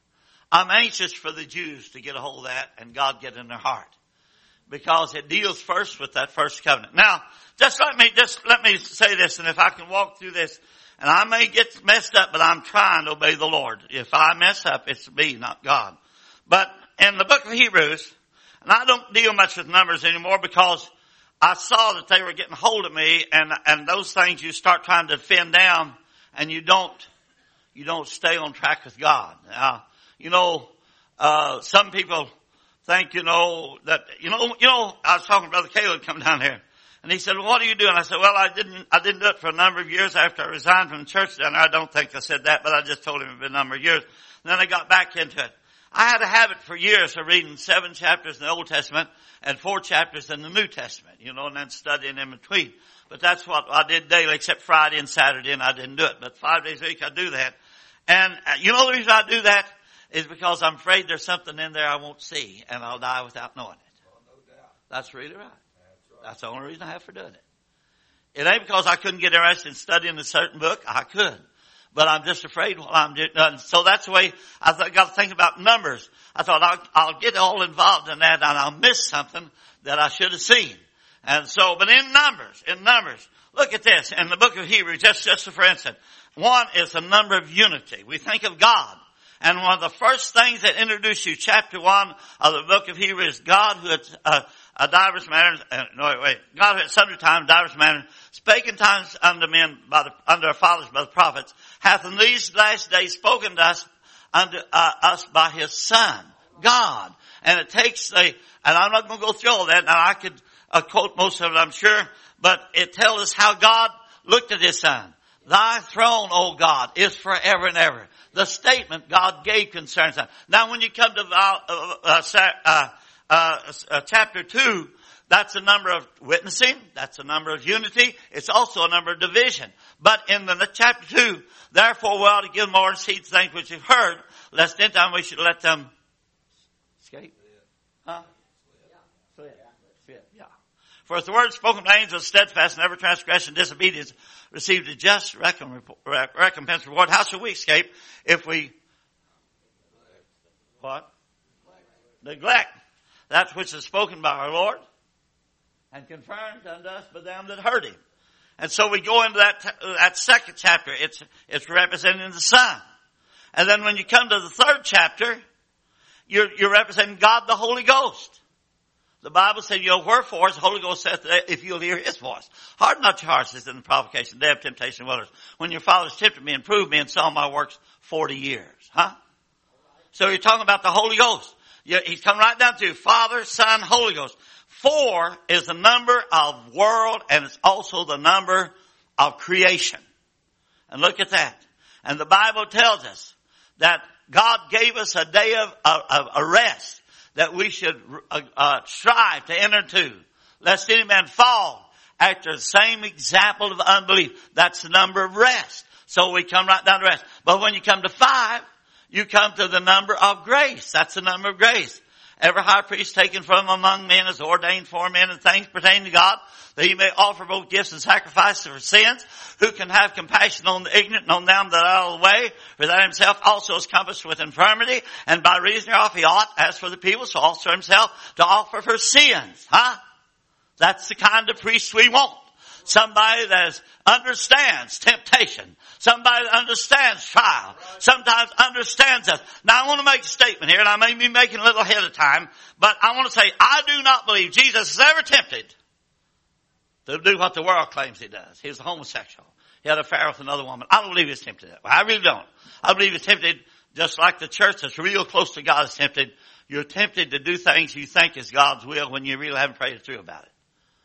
I'm anxious for the Jews to get a hold of that and God get in their heart. Because it deals first with that first covenant. Now, just let me, just let me say this, and if I can walk through this, and I may get messed up, but I'm trying to obey the Lord. If I mess up, it's me, not God. But in the book of Hebrews, and I don't deal much with numbers anymore because I saw that they were getting hold of me, and, and those things you start trying to defend down, and you don't, you don't stay on track with God. Now, you know, uh, some people think, you know, that, you know, you know, I was talking to Brother Caleb come down here, and he said, well, what are you doing? I said, well, I didn't, I didn't do it for a number of years after I resigned from the church down there. I don't think I said that, but I just told him it had been a number of years. And then I got back into it. I had a habit for years of reading seven chapters in the Old Testament and four chapters in the New Testament, you know, and then studying in between. But that's what I did daily, except Friday and Saturday, and I didn't do it. But five days a week I do that. And uh, you know the reason I do that is because I'm afraid there's something in there I won't see, and I'll die without knowing it. Oh, no doubt. That's really right. That's right. That's the only reason I have for doing it. It ain't because I couldn't get interested in studying a certain book. I could. But I'm just afraid while I'm doing it. So that's the way I th- got to think about numbers. I thought I'll, I'll get all involved in that and I'll miss something that I should have seen. And so, but in numbers, in numbers, look at this. In the book of Hebrews, just, just for instance, one is the number of unity. We think of God. And one of the first things that introduce you, chapter one of the book of Hebrews, is God who had, uh, a divers manners, uh, no, wait, wait, God who at sundry times, divers manners, spake in times unto men by the, under our fathers by the prophets, hath in these last days spoken to us, unto uh, us by his Son, God. And it takes the, and I'm not going to go through all that, now I could uh, quote most of it, I'm sure, but it tells us how God looked at his Son. Thy throne, O God, is forever and ever. The statement God gave concerns that. Now when you come to uh, uh, uh, uh, uh, chapter two, that's a number of witnessing. That's a number of unity. It's also a number of division. But in the chapter two, therefore we ought to give more heed to things which you've heard, lest in time we should let them escape. Huh? Slip. Slip, yeah. For if the word spoken by angels is steadfast and every transgression and disobedience received a just recompense reward, how shall we escape if we what? Neglect that which is spoken by our Lord and confirmed unto us by them that heard him. And so we go into that that second chapter. It's it's representing the Son. And then when you come to the third chapter, you're you're representing God the Holy Ghost. The Bible said, you know, wherefore the Holy Ghost saith, if you'll hear his voice. Harden not your hearts as in the provocation, day of temptation and wilderness. When your fathers tempted me and proved me and saw my works forty years. Huh? So you're talking about the Holy Ghost. He's come right down to Father, Son, Holy Ghost. Four is the number of world and it's also the number of creation. And look at that. And the Bible tells us that God gave us a day of, of, of a rest that we should uh, uh, strive to enter into, lest any man fall after the same example of unbelief. That's the number of rest. So we come right down to rest. But when you come to five, you come to the number of grace. That's the number of grace. Every high priest taken from among men is ordained for men in things pertaining to God, that he may offer both gifts and sacrifices for sins, who can have compassion on the ignorant and on them that are out of the way, for that himself also is compassed with infirmity, and by reason thereof he ought, as for the people, so also himself, to offer for sins. Huh? That's the kind of priest we want. Somebody that understands temptation. Somebody that understands trial. Sometimes understands us. Now I want to make a statement here, and I may be making a little ahead of time, but I want to say I do not believe Jesus is ever tempted to do what the world claims he does. He was a homosexual. He had an affair with another woman. I don't believe he was tempted that way. I really don't. I believe he's tempted just like the church that's real close to God is tempted. You're tempted to do things you think is God's will when you really haven't prayed through about it.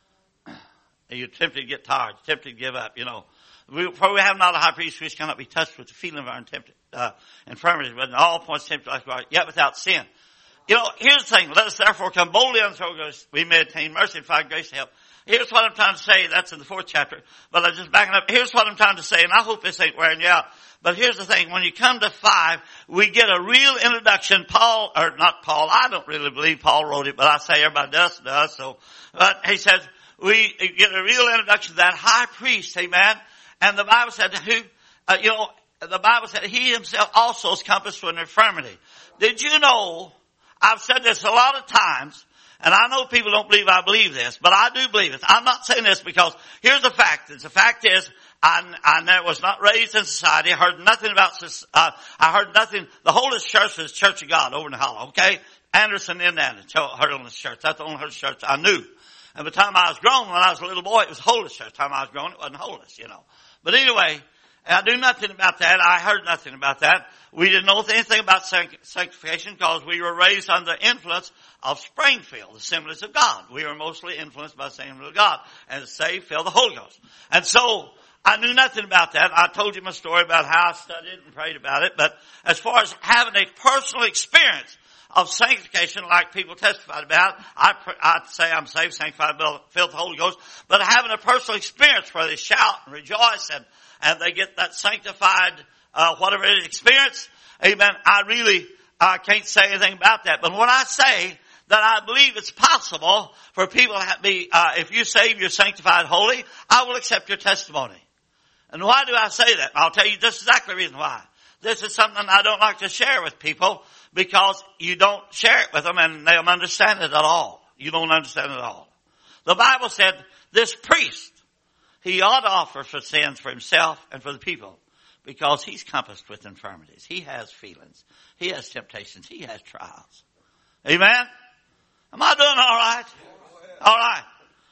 You're tempted to get tired, tempted to give up, you know. We, for we have not a high priest which cannot be touched with the feeling of our tempted, uh, infirmities, but in all points tempted like we are, yet without sin. You know, here's the thing. Let us therefore come boldly unto the throne of grace. We may attain mercy and find grace to help. Here's what I'm trying to say. That's in the fourth chapter. But I'm just backing up. Here's what I'm trying to say, and I hope this ain't wearing you out. But here's the thing. When you come to five, we get a real introduction. Paul, or not Paul, I don't really believe Paul wrote it, but I say everybody does, does. So, but he says, we get a real introduction to that high priest, amen. And the Bible said, who, uh, you know, the Bible said he himself also is compassed with an infirmity. Did you know, I've said this a lot of times, and I know people don't believe I believe this, but I do believe it. I'm not saying this because here's the fact. The fact is, I, I was not raised in society. I heard nothing about, uh, I heard nothing. The Holiness Church is Church of God over in the Hollow, okay? Anderson, Indiana, Holiness Church. That's the only Holiness Church I knew. And by the time I was grown, when I was a little boy, it was Holiness Church. By the time I was grown, it wasn't Holiness, you know. But anyway, I knew nothing about that. I heard nothing about that. We didn't know anything about sanctification because we were raised under the influence of Springfield, the Assemblies of God. We were mostly influenced by the Assembly of God. And saved, filled the Holy Ghost. And so, I knew nothing about that. I told you my story about how I studied and prayed about it. But as far as having a personal experience of sanctification, like people testified about, I I'd say I'm saved, sanctified, filled with the Holy Ghost. But having a personal experience where they shout and rejoice and, and they get that sanctified, uh, whatever it is, experience, amen, I really, uh, can't say anything about that. But when I say that I believe it's possible for people to be, uh, if you save, you're sanctified, holy, I will accept your testimony. And why do I say that? I'll tell you just exactly the reason why. This is something I don't like to share with people because you don't share it with them and they don't understand it at all. You don't understand it at all. The Bible said this priest, he ought to offer for sins for himself and for the people because he's compassed with infirmities. He has feelings. He has temptations. He has trials. Amen? Am I doing all right? All right.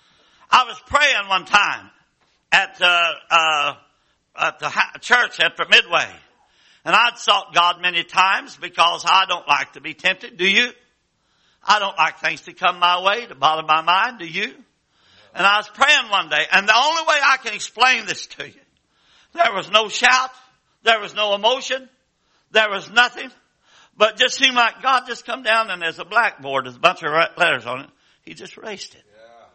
I was praying one time at, uh, uh, at the church at the Midway. And I'd sought God many times because I don't like to be tempted. Do you? I don't like things to come my way to bother my mind. Do you? And I was praying one day, and the only way I can explain this to you, there was no shout, there was no emotion, there was nothing, but just seemed like God just come down and there's a blackboard, there's a bunch of letters on it. He just erased it.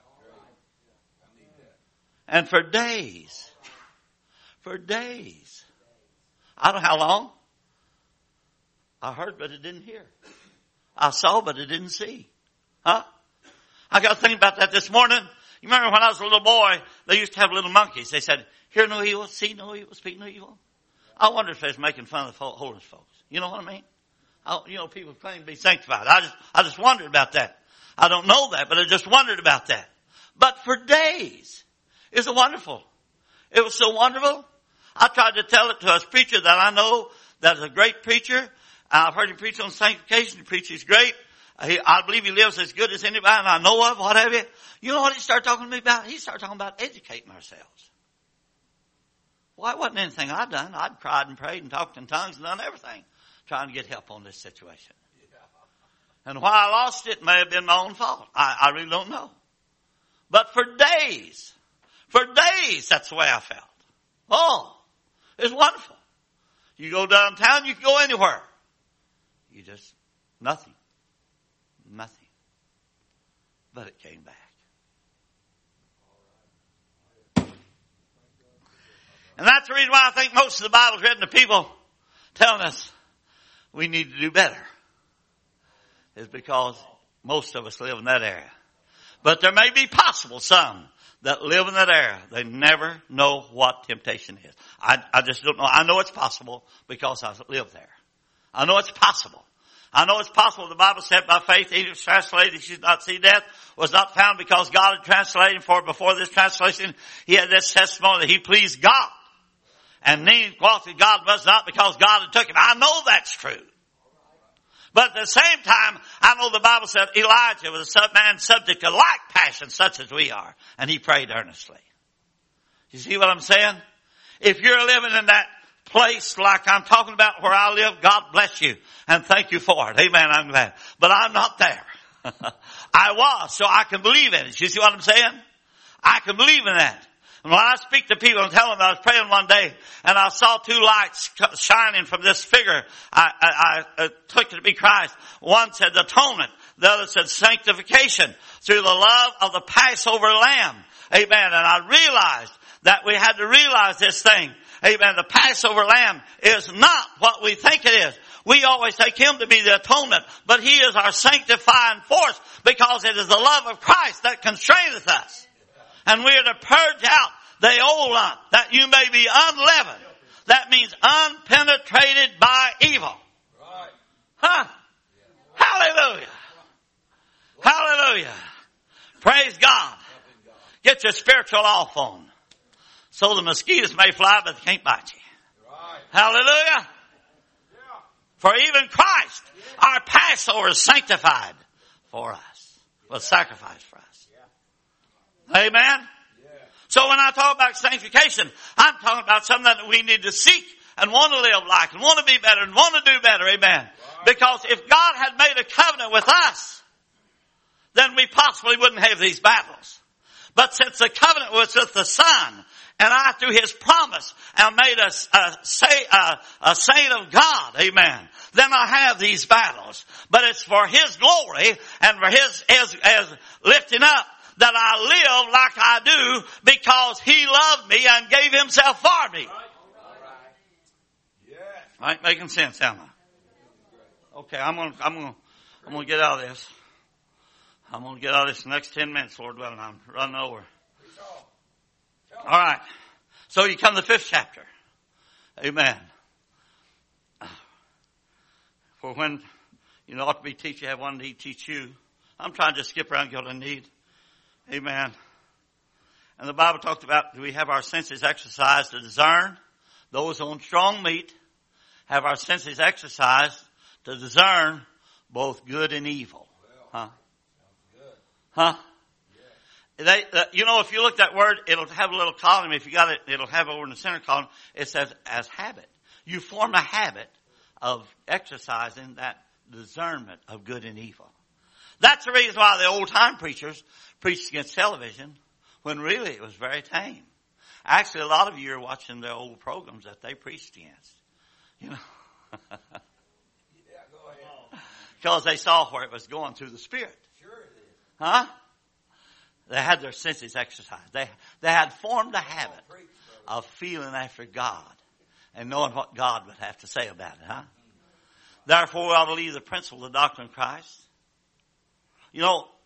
And for days, for days, I don't know how long. I heard, but I didn't hear. I saw, but I didn't see. Huh? I got to think about that this morning. You remember when I was a little boy, they used to have little monkeys. They said, hear no evil, see no evil, speak no evil. I wonder if they was making fun of the holiness folks. You know what I mean? I, you know, people claim to be sanctified. I just, I just wondered about that. I don't know that, but I just wondered about that. But for days, it was wonderful. It was so wonderful. I tried to tell it to a preacher that I know that is a great preacher. I've heard him preach on sanctification. The preacher is great. He, I believe he lives as good as anybody I know of, what have you. You know what he started talking to me about? He started talking about educating ourselves. Well, it wasn't anything I'd done. I'd cried and prayed and talked in tongues and done everything trying to get help on this situation. And why I lost it may have been my own fault. I, I really don't know. But for days, for days, that's the way I felt. Oh, it's wonderful. You go downtown, you can go anywhere. You just, nothing. Nothing. But it came back. And that's the reason why I think most of the Bible's written to people telling us we need to do better. Is because most of us live in that area. But there may be possible some that live in that area. They never know what temptation is. I, I just don't know. I know it's possible because I live there. I know it's possible. I know it's possible. The Bible said by faith, he was translated, he should not see death, was not found because God had translated him. For before this translation, he had this testimony that he pleased God. And then quality God was not because God had took him. I know that's true. But at the same time, I know the Bible said Elijah was a man subject to like passion such as we are. And he prayed earnestly. You see what I'm saying? If you're living in that place like I'm talking about where I live, God bless you. And thank you for it. Amen. I'm glad. But I'm not there. I was, so I can believe in it. You see what I'm saying? I can believe in that. And when I speak to people and tell them, I was praying one day and I saw two lights shining from this figure. I, I, I took it to be Christ. One said atonement. The other said sanctification through the love of the Passover lamb. Amen. And I realized that we had to realize this thing. Amen. The Passover lamb is not what we think it is. We always take him to be the atonement, but he is our sanctifying force because it is the love of Christ that constraineth us. And we are to purge out the old lump that you may be unleavened. That means unpenetrated by evil. Right. Huh? Hallelujah. Hallelujah. Praise God. Get your spiritual off on. So the mosquitoes may fly, but they can't bite you. Right. Hallelujah. For even Christ, our Passover, is sanctified for us. Was sacrificed for us. Amen? So when I talk about sanctification, I'm talking about something that we need to seek and want to live like and want to be better and want to do better. Amen. Because if God had made a covenant with us, then we possibly wouldn't have these battles. But since the covenant was with the Son, and I, through his promise, am made a, a, a, a saint of God, amen, then I have these battles. But it's for his glory and for his, his, his lifting up that I live like I do because he loved me and gave himself for me. I ain't making sense, am I? Okay, I'm gonna, I'm gonna, I'm gonna get out of this. I'm gonna get out of this in the next ten minutes, Lord willing. I'm running over. All right. So you come to the fifth chapter. Amen. For when you ought to be teach, you have one to teach you. I'm trying to skip around and get what I need. Amen. And the Bible talked about, do we have our senses exercised to discern? Those on strong meat have our senses exercised to discern both good and evil. Huh? Huh? They, uh, you know, if you look at that word, it'll have a little column. If you got it, it'll have over in the center column. It says, as habit. You form a habit of exercising that discernment of good and evil. That's the reason why the old time preachers preached against television when really it was very tame. Actually, a lot of you are watching their old programs that they preached against. You know. Yeah, go ahead. Because they saw where it was going through the Spirit. Sure it is. Huh? They had their senses exercised. They, they had formed a habit of feeling after God and knowing what God would have to say about it, huh? Therefore, we ought to leave the principle of the doctrine of Christ. You know,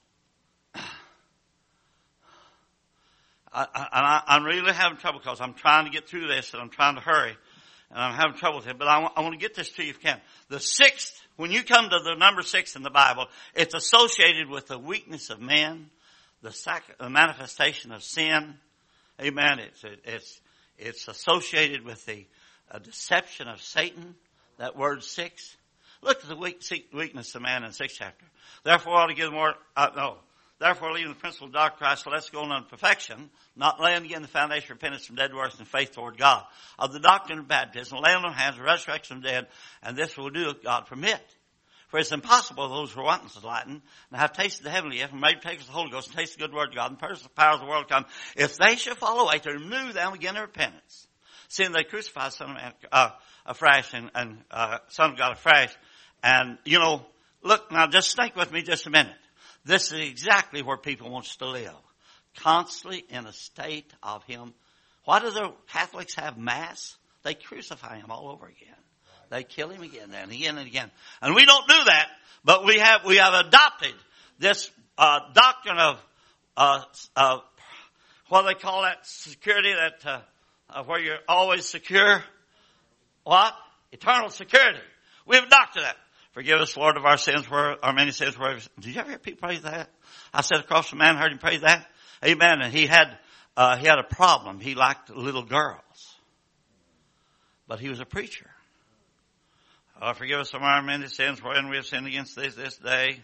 I, I, I'm really having trouble because I'm trying to get through this and I'm trying to hurry. And I'm having trouble with it. But I, I want to get this to you if you can. The sixth, when you come to the number six in the Bible, it's associated with the weakness of men, the, sac- the manifestation of sin. Amen. It's, it's, it's associated with the uh, deception of Satan. That word six. Look at the weak, weakness of man in the sixth chapter. Therefore, I ought to give more, uh, no. Therefore, leaving the principle of doctrine of Christ, let's go on unto perfection, not laying again the foundation of repentance from dead works and faith toward God. Of the doctrine of baptism, laying on hands, the resurrection of the dead, and this will do if God permit. For it's impossible those who are wanting to lighten and have tasted the heavenly gift and made takers of the Holy Ghost and tasted the good word of God and purged the powers of the world to come, if they shall follow after, renew them again in repentance. Seeing they crucify the Son of Man uh, afresh and, and uh, Son of God afresh. And, you know, look, now just think with me just a minute. This is exactly where people want us to live. Constantly in a state of Him. Why do the Catholics have Mass? They crucify Him all over again. They kill Him again and again and again. And we don't do that, but we have, we have adopted this, uh, doctrine of, uh, uh, what do they call that security that, uh, uh, where you're always secure? What? Eternal security. We've adopted that. Forgive us, Lord, of our sins, where our many sins were. Did you ever hear people pray that? I sat across from a man, heard him pray that. Amen. And he had, uh, he had a problem. He liked little girls. But he was a preacher. Oh, forgive us of our many sins, wherein we have sinned against this, this day.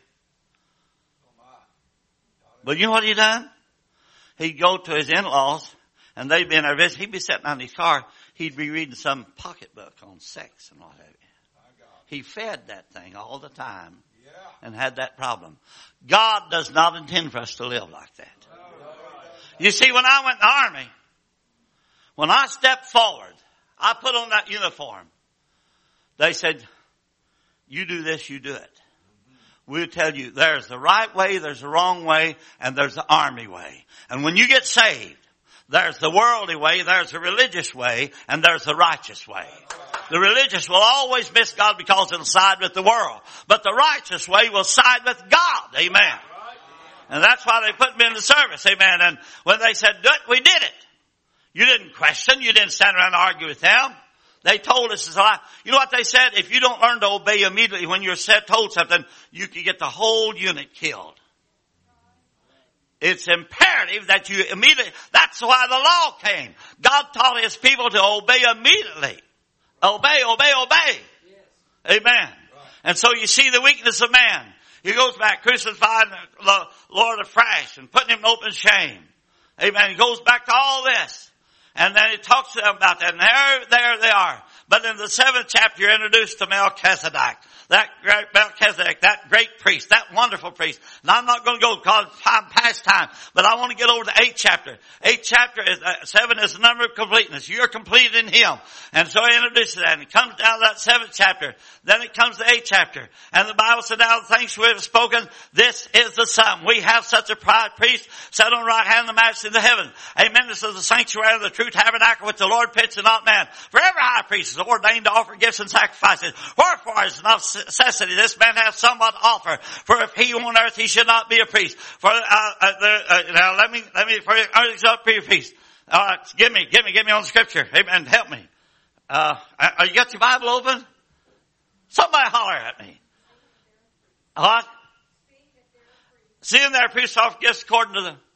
But you know what he done? He'd go to his in-laws, and they'd be in their visit. He'd be sitting on his car. He'd be reading some pocketbook on sex and all that. He fed that thing all the time and had that problem. God does not intend for us to live like that. You see, when I went in the army, when I stepped forward, I put on that uniform. They said, you do this, you do it. We'll tell you there's the right way, there's the wrong way, and there's the army way. And when you get saved, there's the worldly way, there's the religious way, and there's the righteous way. The religious will always miss God because it'll side with the world. But the righteous way will side with God. Amen. And that's why they put me in the service. Amen. And when they said, do it, we did it. You didn't question. You didn't stand around and argue with them. They told us it's a lie. You know what they said? If you don't learn to obey immediately when you're said, told something, you can get the whole unit killed. It's imperative that you immediately, that's why the law came. God taught His people to obey immediately. Obey, obey, obey. Yes. Amen. Right. And so you see the weakness of man. He goes back crucifying the Lord afresh and putting Him in open shame. Amen. He goes back to all this. And then he talks to them about that. And there, there they are. But in the seventh chapter, you're introduced to Melchizedek. That great Melchizedek, that great priest, that wonderful priest. And I'm not going to go because time past time, but I want to get over to eighth chapter. Eighth chapter is, uh, seven is the number of completeness. You're complete in Him. And so he introduces that. And it comes down to that seventh chapter. Then it comes to eighth chapter. And the Bible said, now the things we have spoken, this is the sum. We have such a proud priest set on the right hand of the majesty of the heaven. Amen. This is the sanctuary of the true tabernacle which the Lord pitched and not man. For every high priest is ordained to offer gifts and sacrifices. Wherefore is not necessity this man hath somewhat to offer. For if he on earth, he should not be a priest. For uh, uh, there, uh, now let me let me for earth up be a priest. All right, give me, give me, give me on the scripture. Amen. Help me. Uh, are you got your Bible open? Somebody holler at me. What? Seeing their priests offer gifts according to the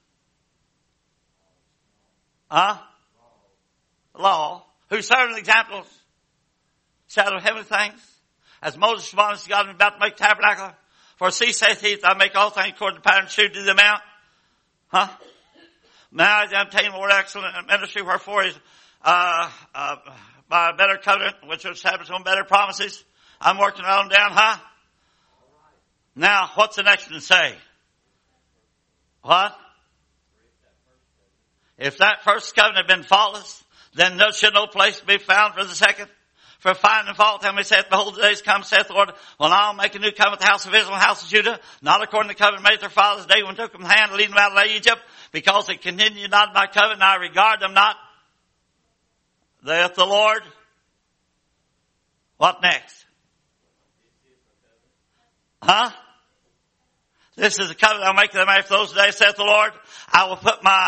huh? Law. Who serve the examples, shadow of heavenly things. As Moses responded to God about to make tabernacle. For see, saith he, I make all things according to the pattern shewed to the amount. Huh? Now I obtain more excellent ministry, wherefore is, uh, uh, by a better covenant, which was established on better promises. I'm working on down, huh? Now, what's the next one say? What? If that first covenant had been faultless, then there should no place be found for the second. For finding fault, tell me, saith, behold, the days come, saith the Lord, when I'll make a new covenant with the house of Israel and the house of Judah, not according to the covenant made with their fathers, the day when I took them in the hand to lead them out of Egypt, because they continued not in my covenant, and I regard them not. Saith the Lord. What next? Huh? This is the covenant I'll make with them after those days, saith the Lord. I will put my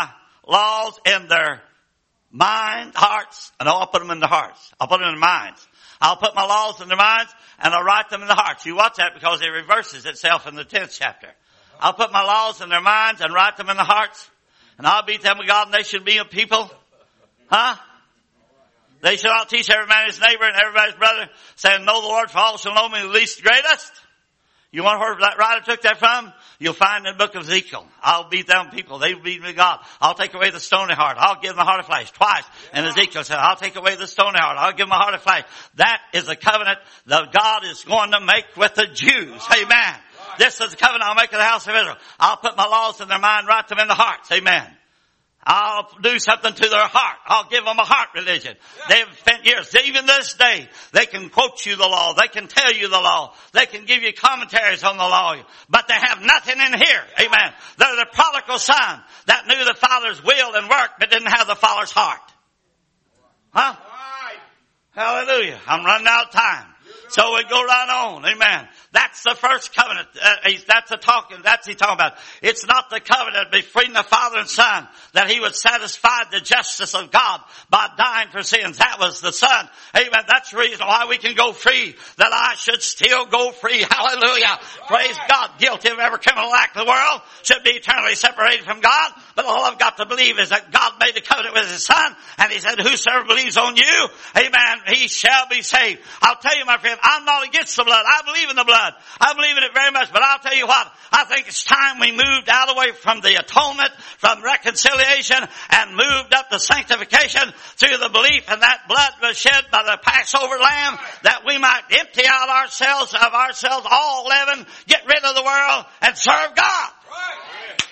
laws in their minds, hearts, and I'll put them in their hearts. I'll put them in their minds. I'll put my laws in their minds and I'll write them in the hearts. You watch that because it reverses itself in the tenth chapter. I'll put my laws in their minds and write them in the hearts. And I'll be them with God and they should be a people. Huh? They shall not teach every man his neighbor and everybody's brother, saying, know the Lord, for all shall know me, the least the greatest. You want where that writer took that from? You'll find in the book of Ezekiel. I'll beat them people. They will beat me God. I'll take away the stony heart. I'll give them a heart of flesh. Twice. And Ezekiel said, I'll take away the stony heart. I'll give them a heart of flesh. That is the covenant that God is going to make with the Jews. Amen. This is the covenant I'll make with the house of Israel. I'll put my laws in their mind, write them in the hearts. Amen. I'll do something to their heart. I'll give them a heart religion. They've spent years. Even this day, they can quote you the law. They can tell you the law. They can give you commentaries on the law. But they have nothing in here. Amen. They're the prodigal son that knew the father's will and work, but didn't have the father's heart. Huh? Hallelujah. I'm running out of time. So we go right on. Amen. That's the first covenant. Uh, that's the talking. That's he talking about. It's not the covenant between the father and son that he would satisfy the justice of God by dying for sins. That was the son. Amen. That's the reason why we can go free. That I should still go free. Hallelujah. Praise God. Guilty of every criminal act in the world should be eternally separated from God. But all I've got to believe is that God made the covenant with his son. And he said, whosoever believes on you, amen, he shall be saved. I'll tell you, my friend, I'm not against the blood. I believe in the blood. I believe in it very much. But I'll tell you what, I think it's time we moved out of the way from the atonement, from reconciliation, and moved up to sanctification through the belief in that blood was shed by the Passover lamb, that we might empty out ourselves of ourselves, all leaven, get rid of the world, and serve God. Right.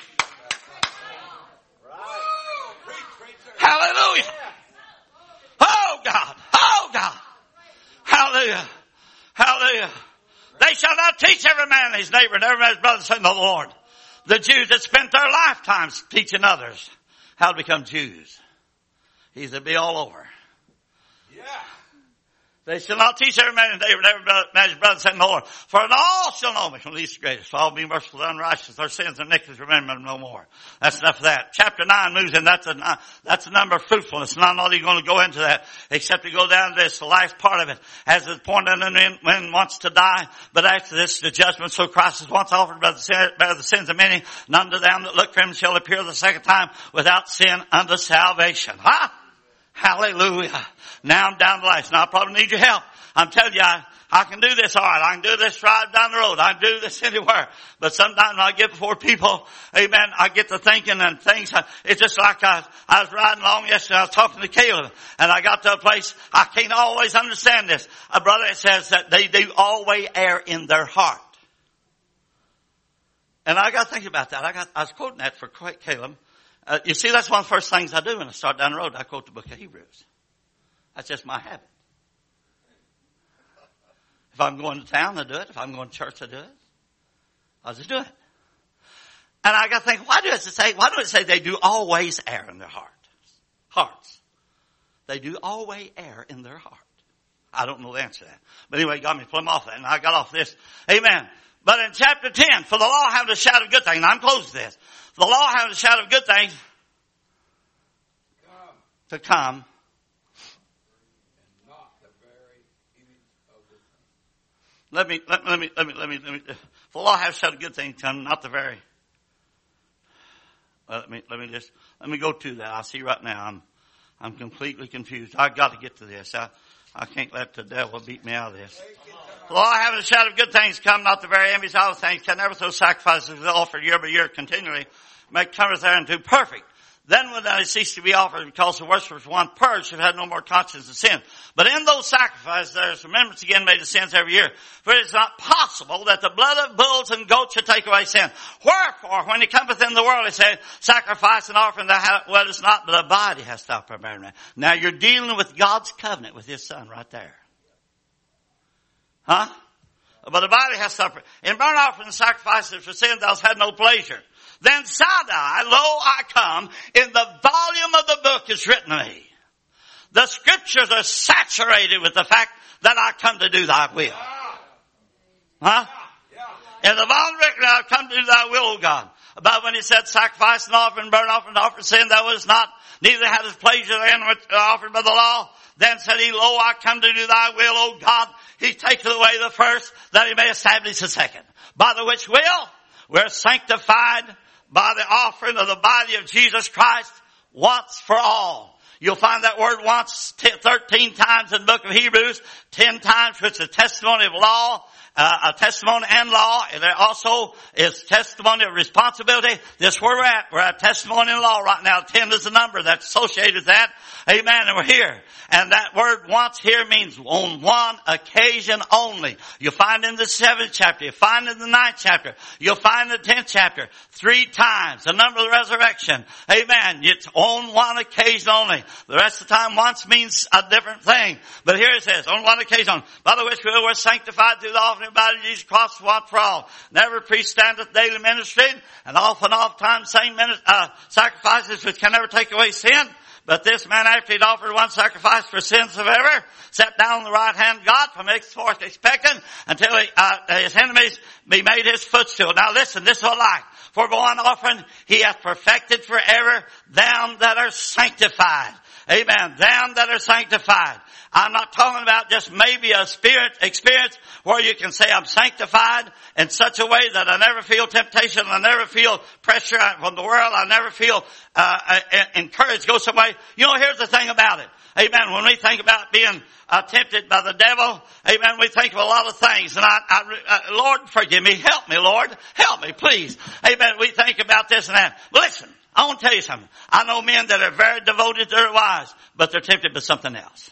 Hallelujah. Oh God. Oh God. Hallelujah. Hallelujah. They shall not teach every man his neighbor and every man's brother, saying the Lord. The Jews that spent their lifetimes teaching others how to become Jews. He's to be all over. Yeah. They shall not teach every man his neighbor and every man's brother, saying the Lord. For in all shall know me, from least to greatest. For all be merciful to unrighteous. Their sins and iniquities remember them no more. That's enough of that. Chapter nine moves in. That's a, that's a number of fruitfulness. And I'm not even going to go into that, except to go down to this, the last part of it. As it's pointed out, when wants to die, but after this, the judgment. So Christ is once offered by the, sin, by the sins of many. None to them that look for him shall appear the second time without sin unto salvation. Huh? Hallelujah. Now I'm down to life. Now I probably need your help. I'm telling you, I, I can do this all right. I can do this drive down the road. I can do this anywhere. But sometimes when I get before people, amen, I get to thinking and things. It's just like I, I was riding along yesterday. I was talking to Caleb and I got to a place. I can't always understand this. A brother says that they do always err in their heart. And I got to think about that. I got, I was quoting that for Caleb. Uh, you see, that's one of the first things I do when I start down the road. I quote the book of Hebrews. That's just my habit. If I'm going to town, I do it. If I'm going to church, I do it. I'll just do it. And I got to think, why does it say, why do it say they do always err in their heart? Hearts. They do always err in their heart. I don't know the answer to that. But anyway, it got me plumb off that, and I got off this. Amen. But in chapter ten, for the law having a shadow of good things, and I'm close to this. For the law having a shadow of good things come. to come. And not the very image of the Let me, let, let me, let me, let me, let me, for the law having a shadow of good things to come, not the very. Well, let me, let me just, let me go to that. I see right now I'm, I'm completely confused. I've got to get to this. I, I can't let the devil beat me out of this. The law having a shadow of good things come, not the very image of things, can never throw sacrifices offered year by year continually, make comers thereunto perfect. Then would they cease to be offered, because the worshippers one purged have had no more conscience of sin. But in those sacrifices there is remembrance again made of sins every year. For it is not possible that the blood of bulls and goats should take away sin. Wherefore, when he cometh in the world, he said, sacrifice and offering that well is not, but a body has to offer bearing. Now you're dealing with God's covenant with his son right there. Huh? But the body has suffered. In burnt offering and sacrifices for sin, thou hast had no pleasure. Then said I, lo, I come. In the volume of the book is written of me. The scriptures are saturated with the fact that I come to do thy will. Huh? In the volume written, I come to do thy will, O God. But when he said sacrifice and offering, burnt offering, and offering sin, that was not, neither had his pleasure therein which offered by the law. Then said he, lo, I come to do thy will, O God. He taketh away the first, that he may establish the second. By the which will, we're sanctified by the offering of the body of Jesus Christ once for all. You'll find that word once thirteen times in the book of Hebrews, ten times, which is a testimony of law, uh, a testimony and law. And there also is testimony of responsibility. This is where we're at. We're at testimony and law right now. Ten is the number that's associated with that. Amen. And we're here. And that word once here means on one occasion only. You'll find in the seventh chapter. You'll find in the ninth chapter. You'll find in the tenth chapter. Three times. The number of the resurrection. Amen. It's on one occasion only. The rest of the time once means a different thing. But here it says, on one occasion, by the which we were sanctified through the offering of the body of Jesus Christ once for all. Never priest standeth daily ministering, and often oft times same minute, uh, sacrifices which can never take away sin. But this man, after he'd offered one sacrifice for sins of ever, sat down on the right hand of God from henceforth expecting until he, uh, his enemies be made his footstool. Now listen, this is what I like. For by one offering, he hath perfected forever them that are sanctified. Amen. Them that are sanctified. I'm not talking about just maybe a spirit experience where you can say I'm sanctified in such a way that I never feel temptation, I never feel pressure from the world, I never feel uh encouraged to go some way. You know, here's the thing about it. Amen. When we think about being uh, tempted by the devil, amen, we think of a lot of things. And I, I uh, Lord, forgive me. Help me, Lord. Help me, please. Amen. We think about this and that. But listen, I want to tell you something. I know men that are very devoted to their wives, but they're tempted by something else.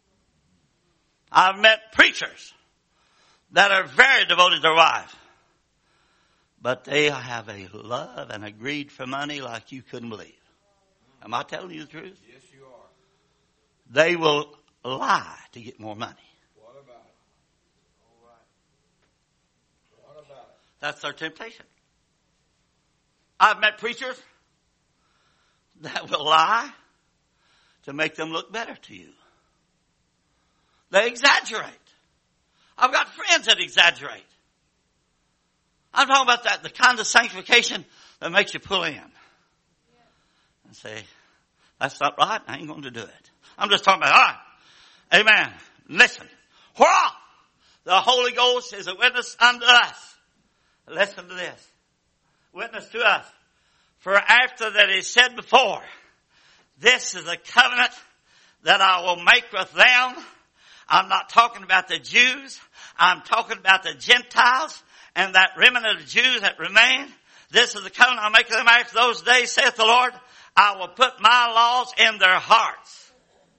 I've met preachers that are very devoted to their wife, but they have a love and a greed for money like you couldn't believe. Am I telling you the truth? Yes, you are. They will lie to get more money. What about it? All right. What about it? That's their temptation. I've met preachers that will lie to make them look better to you. They exaggerate. I've got friends that exaggerate. I'm talking about that, the kind of sanctification that makes you pull in and say, that's not right, I ain't going to do it. I'm just talking about, all right, amen. Listen, whereof the Holy Ghost is a witness unto us. Listen to this. Witness to us. For after that he said before, this is a covenant that I will make with them. I'm not talking about the Jews. I'm talking about the Gentiles and that remnant of the Jews that remain. This is the covenant I'll make with them after those days, saith the Lord. I will put my laws in their hearts.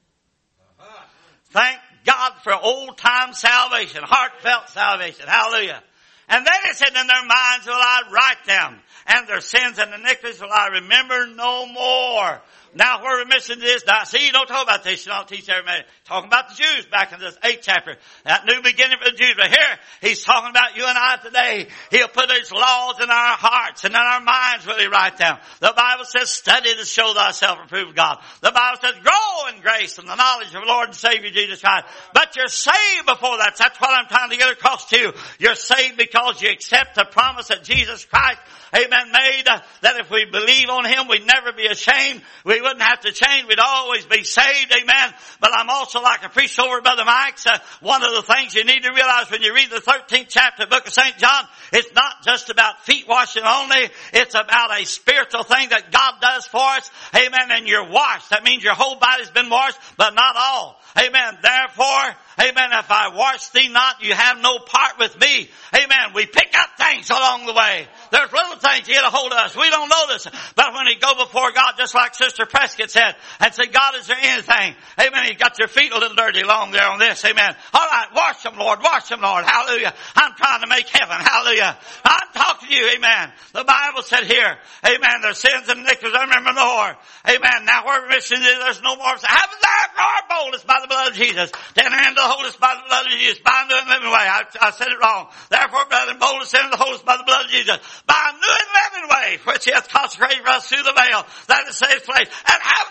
Thank God for old time salvation, heartfelt salvation. Hallelujah. And then it said, in their minds will I write them, and their sins and iniquities will I remember no more. Now where remission is, now see, you don't talk about this, you don't teach everybody. Talking about the Jews back in this eighth chapter. That new beginning for the Jews. But here, he's talking about you and I today. He'll put his laws in our hearts and in our minds will he write them. The Bible says, study to show thyself approved of God. The Bible says, grow in grace and the knowledge of Lord and Savior Jesus Christ. But you're saved before that. That's what I'm trying to get across to you. You're saved because you accept the promise that Jesus Christ, amen, made, uh, that if we believe on him, we'd never be ashamed. We wouldn't have to change. We'd always be saved. Amen. But I'm also like a priest over Brother Mike's. Uh, one of the things you need to realize when you read the thirteenth chapter of the book of Saint John, it's not just about feet washing only. It's about a spiritual thing that God does for us. Amen. And you're washed. That means your whole body's been washed, but not all. Amen. Therefore, amen, if I wash thee not, you have no part with me. Amen. We pick up things along the way. There's little things you get a hold of us. We don't notice. But when you go before God, just like Sister Prescott said, and say, God, is there anything? Amen. You got your feet a little dirty along there on this. Amen. All right. Wash them, Lord. Wash them, Lord. Hallelujah. I'm trying to make heaven. Hallelujah. I'm talking to you. Amen. The Bible said here, amen, their sins and iniquities I remember no more. Amen. Now where remission is, there's no more. Have therefore boldness by the blood of Jesus. To enter into the holiest by the blood of Jesus. By a new and living way. I, I said it wrong. Therefore, brethren, boldness enter the holiest by the blood of Jesus. By a new and living way, which he hath consecrated for us through the veil, that is saved place. And have not high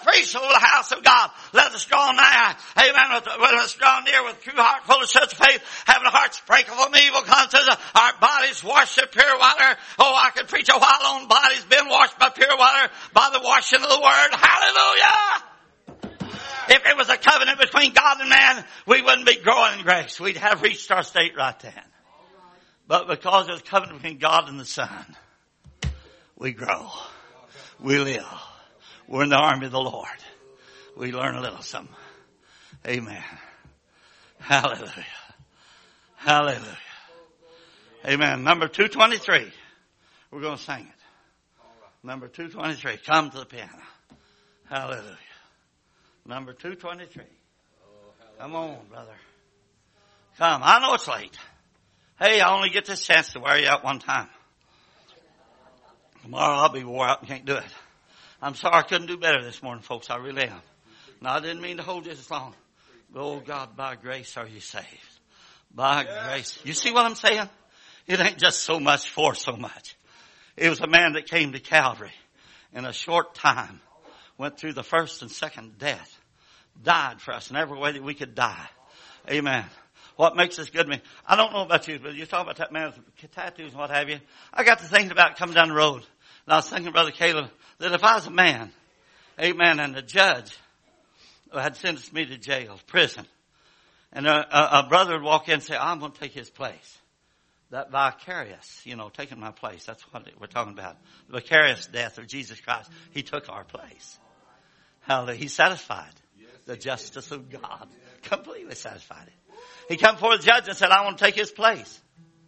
priests over the house of God. Let us draw nigh. Amen. With, let us draw near with true heart, full of such faith, having a heart sprinkled from evil conscience, our bodies washed in pure water. Oh, I could preach a while on bodies being washed by pure water, by the washing of the word. Hallelujah! If it was a covenant between God and man, we wouldn't be growing in grace. We'd have reached our state right then. But because it was a covenant between God and the Son, we grow. We live. We're in the army of the Lord. We learn a little something. Amen. Hallelujah. Hallelujah. Amen. Number two twenty-three. We're going to sing it. Number two twenty-three. Come to the piano. Hallelujah. Number two twenty-three. Come on, brother. Come. I know it's late. Hey, I only get this chance to wear you out one time. Tomorrow I'll be wore out and can't do it. I'm sorry I couldn't do better this morning, folks. I really am. Now, I didn't mean to hold you this long. But, oh, God, by grace are you saved. By yes. grace. You see what I'm saying? It ain't just so much for so much. It was a man that came to Calvary in a short time, went through the first and second death, died for us in every way that we could die. Amen. What makes us good men? I don't know about you, but you're talking about that man's tattoos and what have you. I got to thinking about coming down the road. And I was thinking, Brother Caleb, that if I was a man, amen, and the judge had sentenced me to jail, prison, and a, a, a brother would walk in and say, I'm going to take his place. That vicarious, you know, taking my place. That's what we're talking about. The vicarious death of Jesus Christ. He took our place. Hallelujah. He satisfied the justice of God. Completely satisfied it. He come before the judge and said, I want to take his place.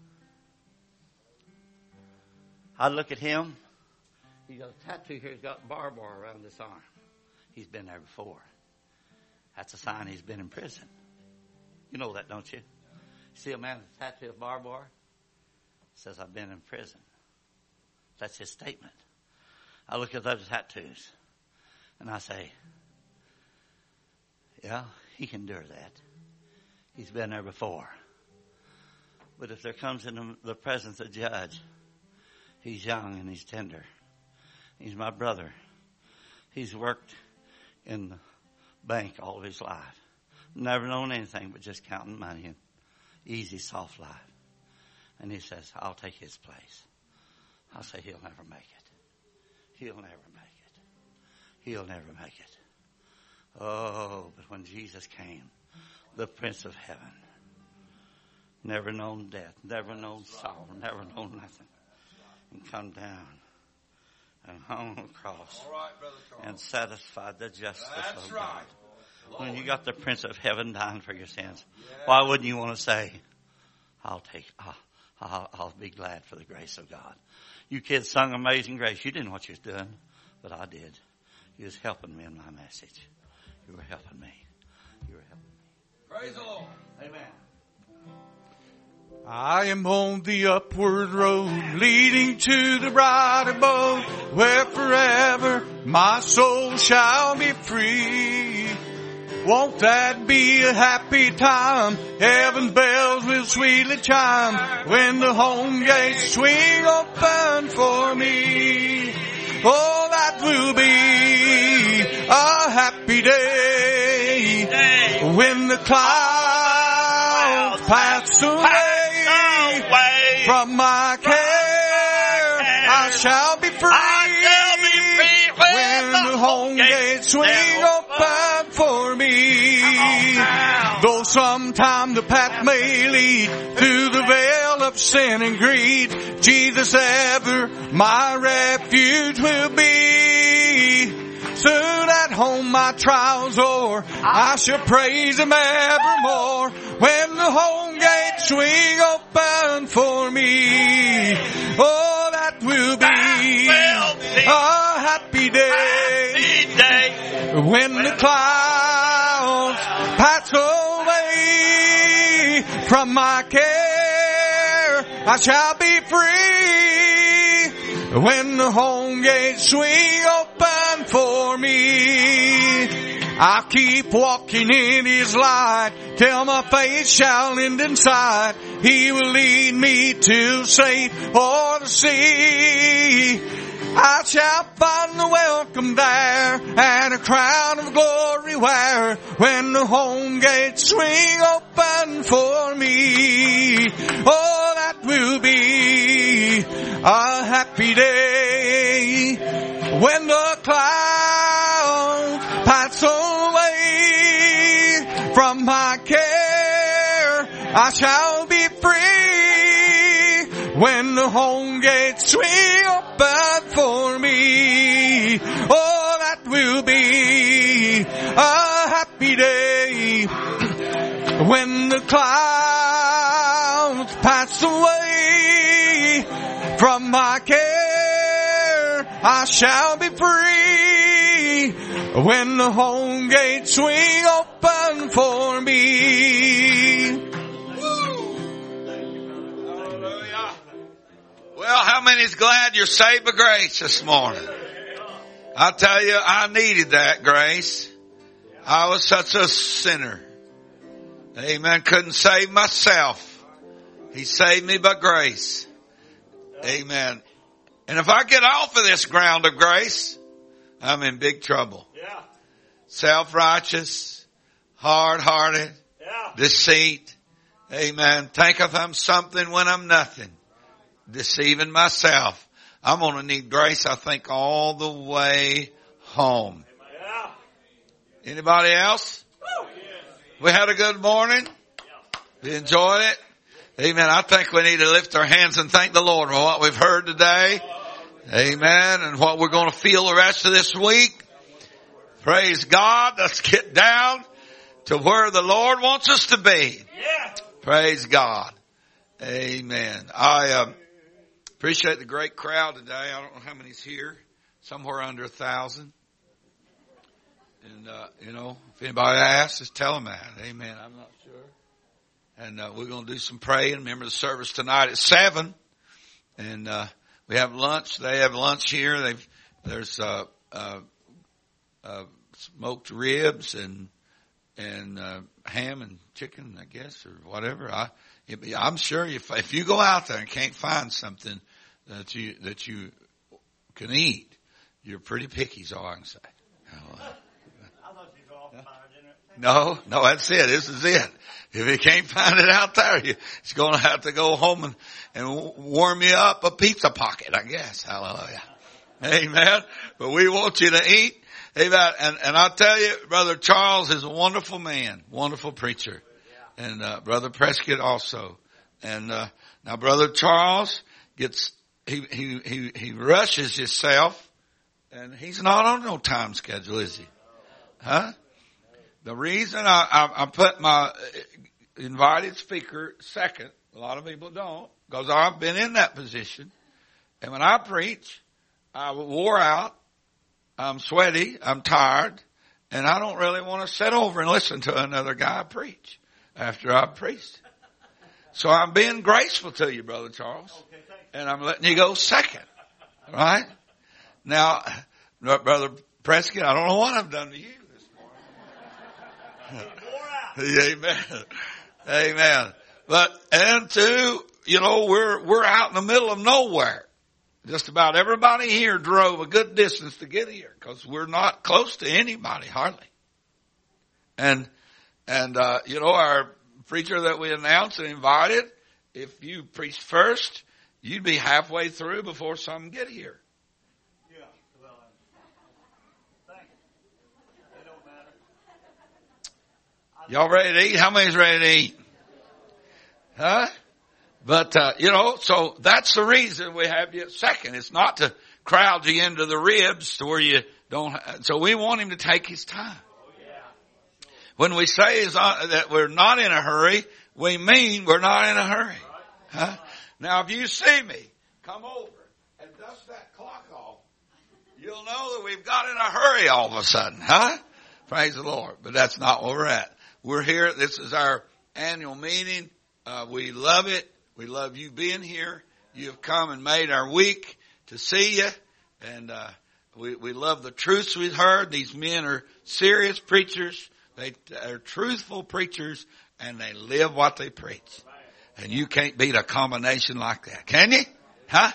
I look at him. He's got a tattoo here. He's got barbed wire around his arm. He's been there before. That's a sign he's been in prison. You know that, don't you? See a man with a tattoo of barbed wire? Says, I've been in prison. That's his statement. I look at those tattoos and I say, yeah, he can endure that. He's been there before. But if there comes in the presence of the judge, he's young and he's tender. He's my brother. He's worked in the bank all of his life. Never known anything but just counting money and easy, soft life. And he says, I'll take his place. I'll say, he'll never make it. He'll never make it. He'll never make it. Oh, but when Jesus came, the Prince of Heaven, never known death, never known sorrow, never known nothing, and come down and hung on the cross right, and satisfied the justice That's of God. Right. When you got the Prince of Heaven dying for your sins, yeah. why wouldn't you want to say, I'll take, I'll, I'll, I'll be glad for the grace of God. You kids sung Amazing Grace. You didn't know what you was doing, but I did. You was helping me in my message. You were helping me. You were helping me. Praise the Lord. Amen. I am on the upward road leading to the bright abode where forever my soul shall be free. Won't that be a happy time? Heaven's bells will sweetly chime when the home gates swing open for me. Oh, that will be a happy day when the clouds pass away. From my care, I shall be free. When the home gates swing open for me. Though sometime the path may lead through the veil of sin and greed, Jesus ever my refuge will be. Soon at home my trials o'er, I shall praise Him evermore. When the home gates swing open for me, oh, that will be, that will be a happy day. Happy day. When, when the clouds pass away from my care, I shall be free. When the home gates swing open for me, I'll keep walking in His light till my faith shall end in sight. He will lead me to safe o'er the sea. I shall find the welcome there and a crown of glory wear when the home gates swing open for me. Oh, that will be a happy day when the clouds pass away from my care. I shall be free when the home gates swing open for me. Oh, that will be a happy day when the clouds pass away from my care. I shall be free when the home gates swing open for me. Well, how many is glad you're saved by grace this morning? I tell you, I needed that grace. I was such a sinner. Amen. Couldn't save myself. He saved me by grace. Amen. And if I get off of this ground of grace, I'm in big trouble. Yeah. Self-righteous, hard-hearted, Yeah. deceit. Amen. Thinketh I'm something when I'm nothing. Deceiving myself. I'm going to need grace, I think, all the way home. Yeah. Anybody else? We had a good morning. We enjoyed it. Amen. I think we need to lift our hands and thank the Lord for what we've heard today. Amen. And what we're going to feel the rest of this week. Praise God. Let's get down to where the Lord wants us to be. Yeah. Praise God. Amen. I uh, appreciate the great crowd today. I don't know how many's here. Somewhere under a thousand. And, uh, you know, if anybody asks, just tell them that. Amen. I'm not sure. And uh, we're going to do some praying. Remember the service tonight at seven. And uh, we have lunch. They have lunch here. They've There's uh, uh, uh, smoked ribs and and uh, ham and chicken, I guess, or whatever. I, I'm sure if, if you go out there and can't find something that you that you can eat, you're pretty picky, is all I can say. No, no, that's it. This is it. If you can't find it out there, you, it's going to have to go home and, and warm you up a pizza pocket, I guess. Hallelujah. Amen. But we want you to eat. Amen. And, and I'll tell you, Brother Charles is a wonderful man, wonderful preacher. And, uh, Brother Prescott also. And, uh, now Brother Charles gets, he, he, he, he rushes himself and he's not on no time schedule, is he? Huh? The reason I, I, I put my invited speaker second, a lot of people don't, because I've been in that position. And when I preach, I wore out, I'm sweaty, I'm tired, and I don't really want to sit over and listen to another guy preach after I've preached. So I'm being graceful to you, Brother Charles, and I'm letting you go second, right? Now, Brother Prescott, I don't know what I've done to you. Amen. Amen. But, and two, you know, we're, we're out in the middle of nowhere. Just about everybody here drove a good distance to get here because we're not close to anybody, hardly. And, and, uh, you know, our preacher that we announced and invited, if you preached first, you'd be halfway through before some get here. Yeah. Well, thank you. It don't matter. Y'all ready to eat? How many's ready to eat? Huh? But, uh, you know, so that's the reason we have you at second. It's not to crowd you into the ribs to where you don't, so we want him to take his time. When we say is that we're not in a hurry, we mean we're not in a hurry. Huh? Now, if you see me come over and dust that clock off, you'll know that we've got in a hurry all of a sudden, huh? Praise the Lord. But that's not where we're at. We're here. This is our annual meeting. Uh, we love it. We love you being here. You have come and made our week to see you. And, uh, we, we love the truths we've heard. These men are serious preachers. They are truthful preachers and they live what they preach. And you can't beat a combination like that. Can you? Huh?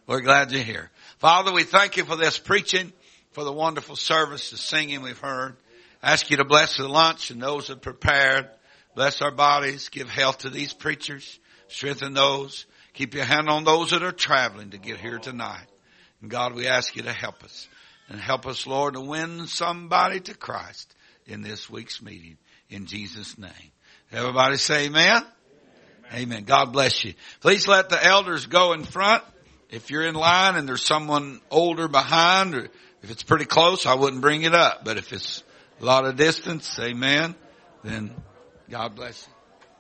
We're glad you're here. Father, we thank you for this preaching, for the wonderful service, the singing we've heard. I ask you to bless the lunch and those that prepared. Bless our bodies. Give health to these preachers. Strengthen those. Keep your hand on those that are traveling to get here tonight. And God, we ask you to help us. And help us, Lord, to win somebody to Christ in this week's meeting. In Jesus' name. Everybody say amen? Amen. Amen. God bless you. Please let the elders go in front. If you're in line and there's someone older behind, or if it's pretty close, I wouldn't bring it up. But if it's a lot of distance, amen, then God bless you.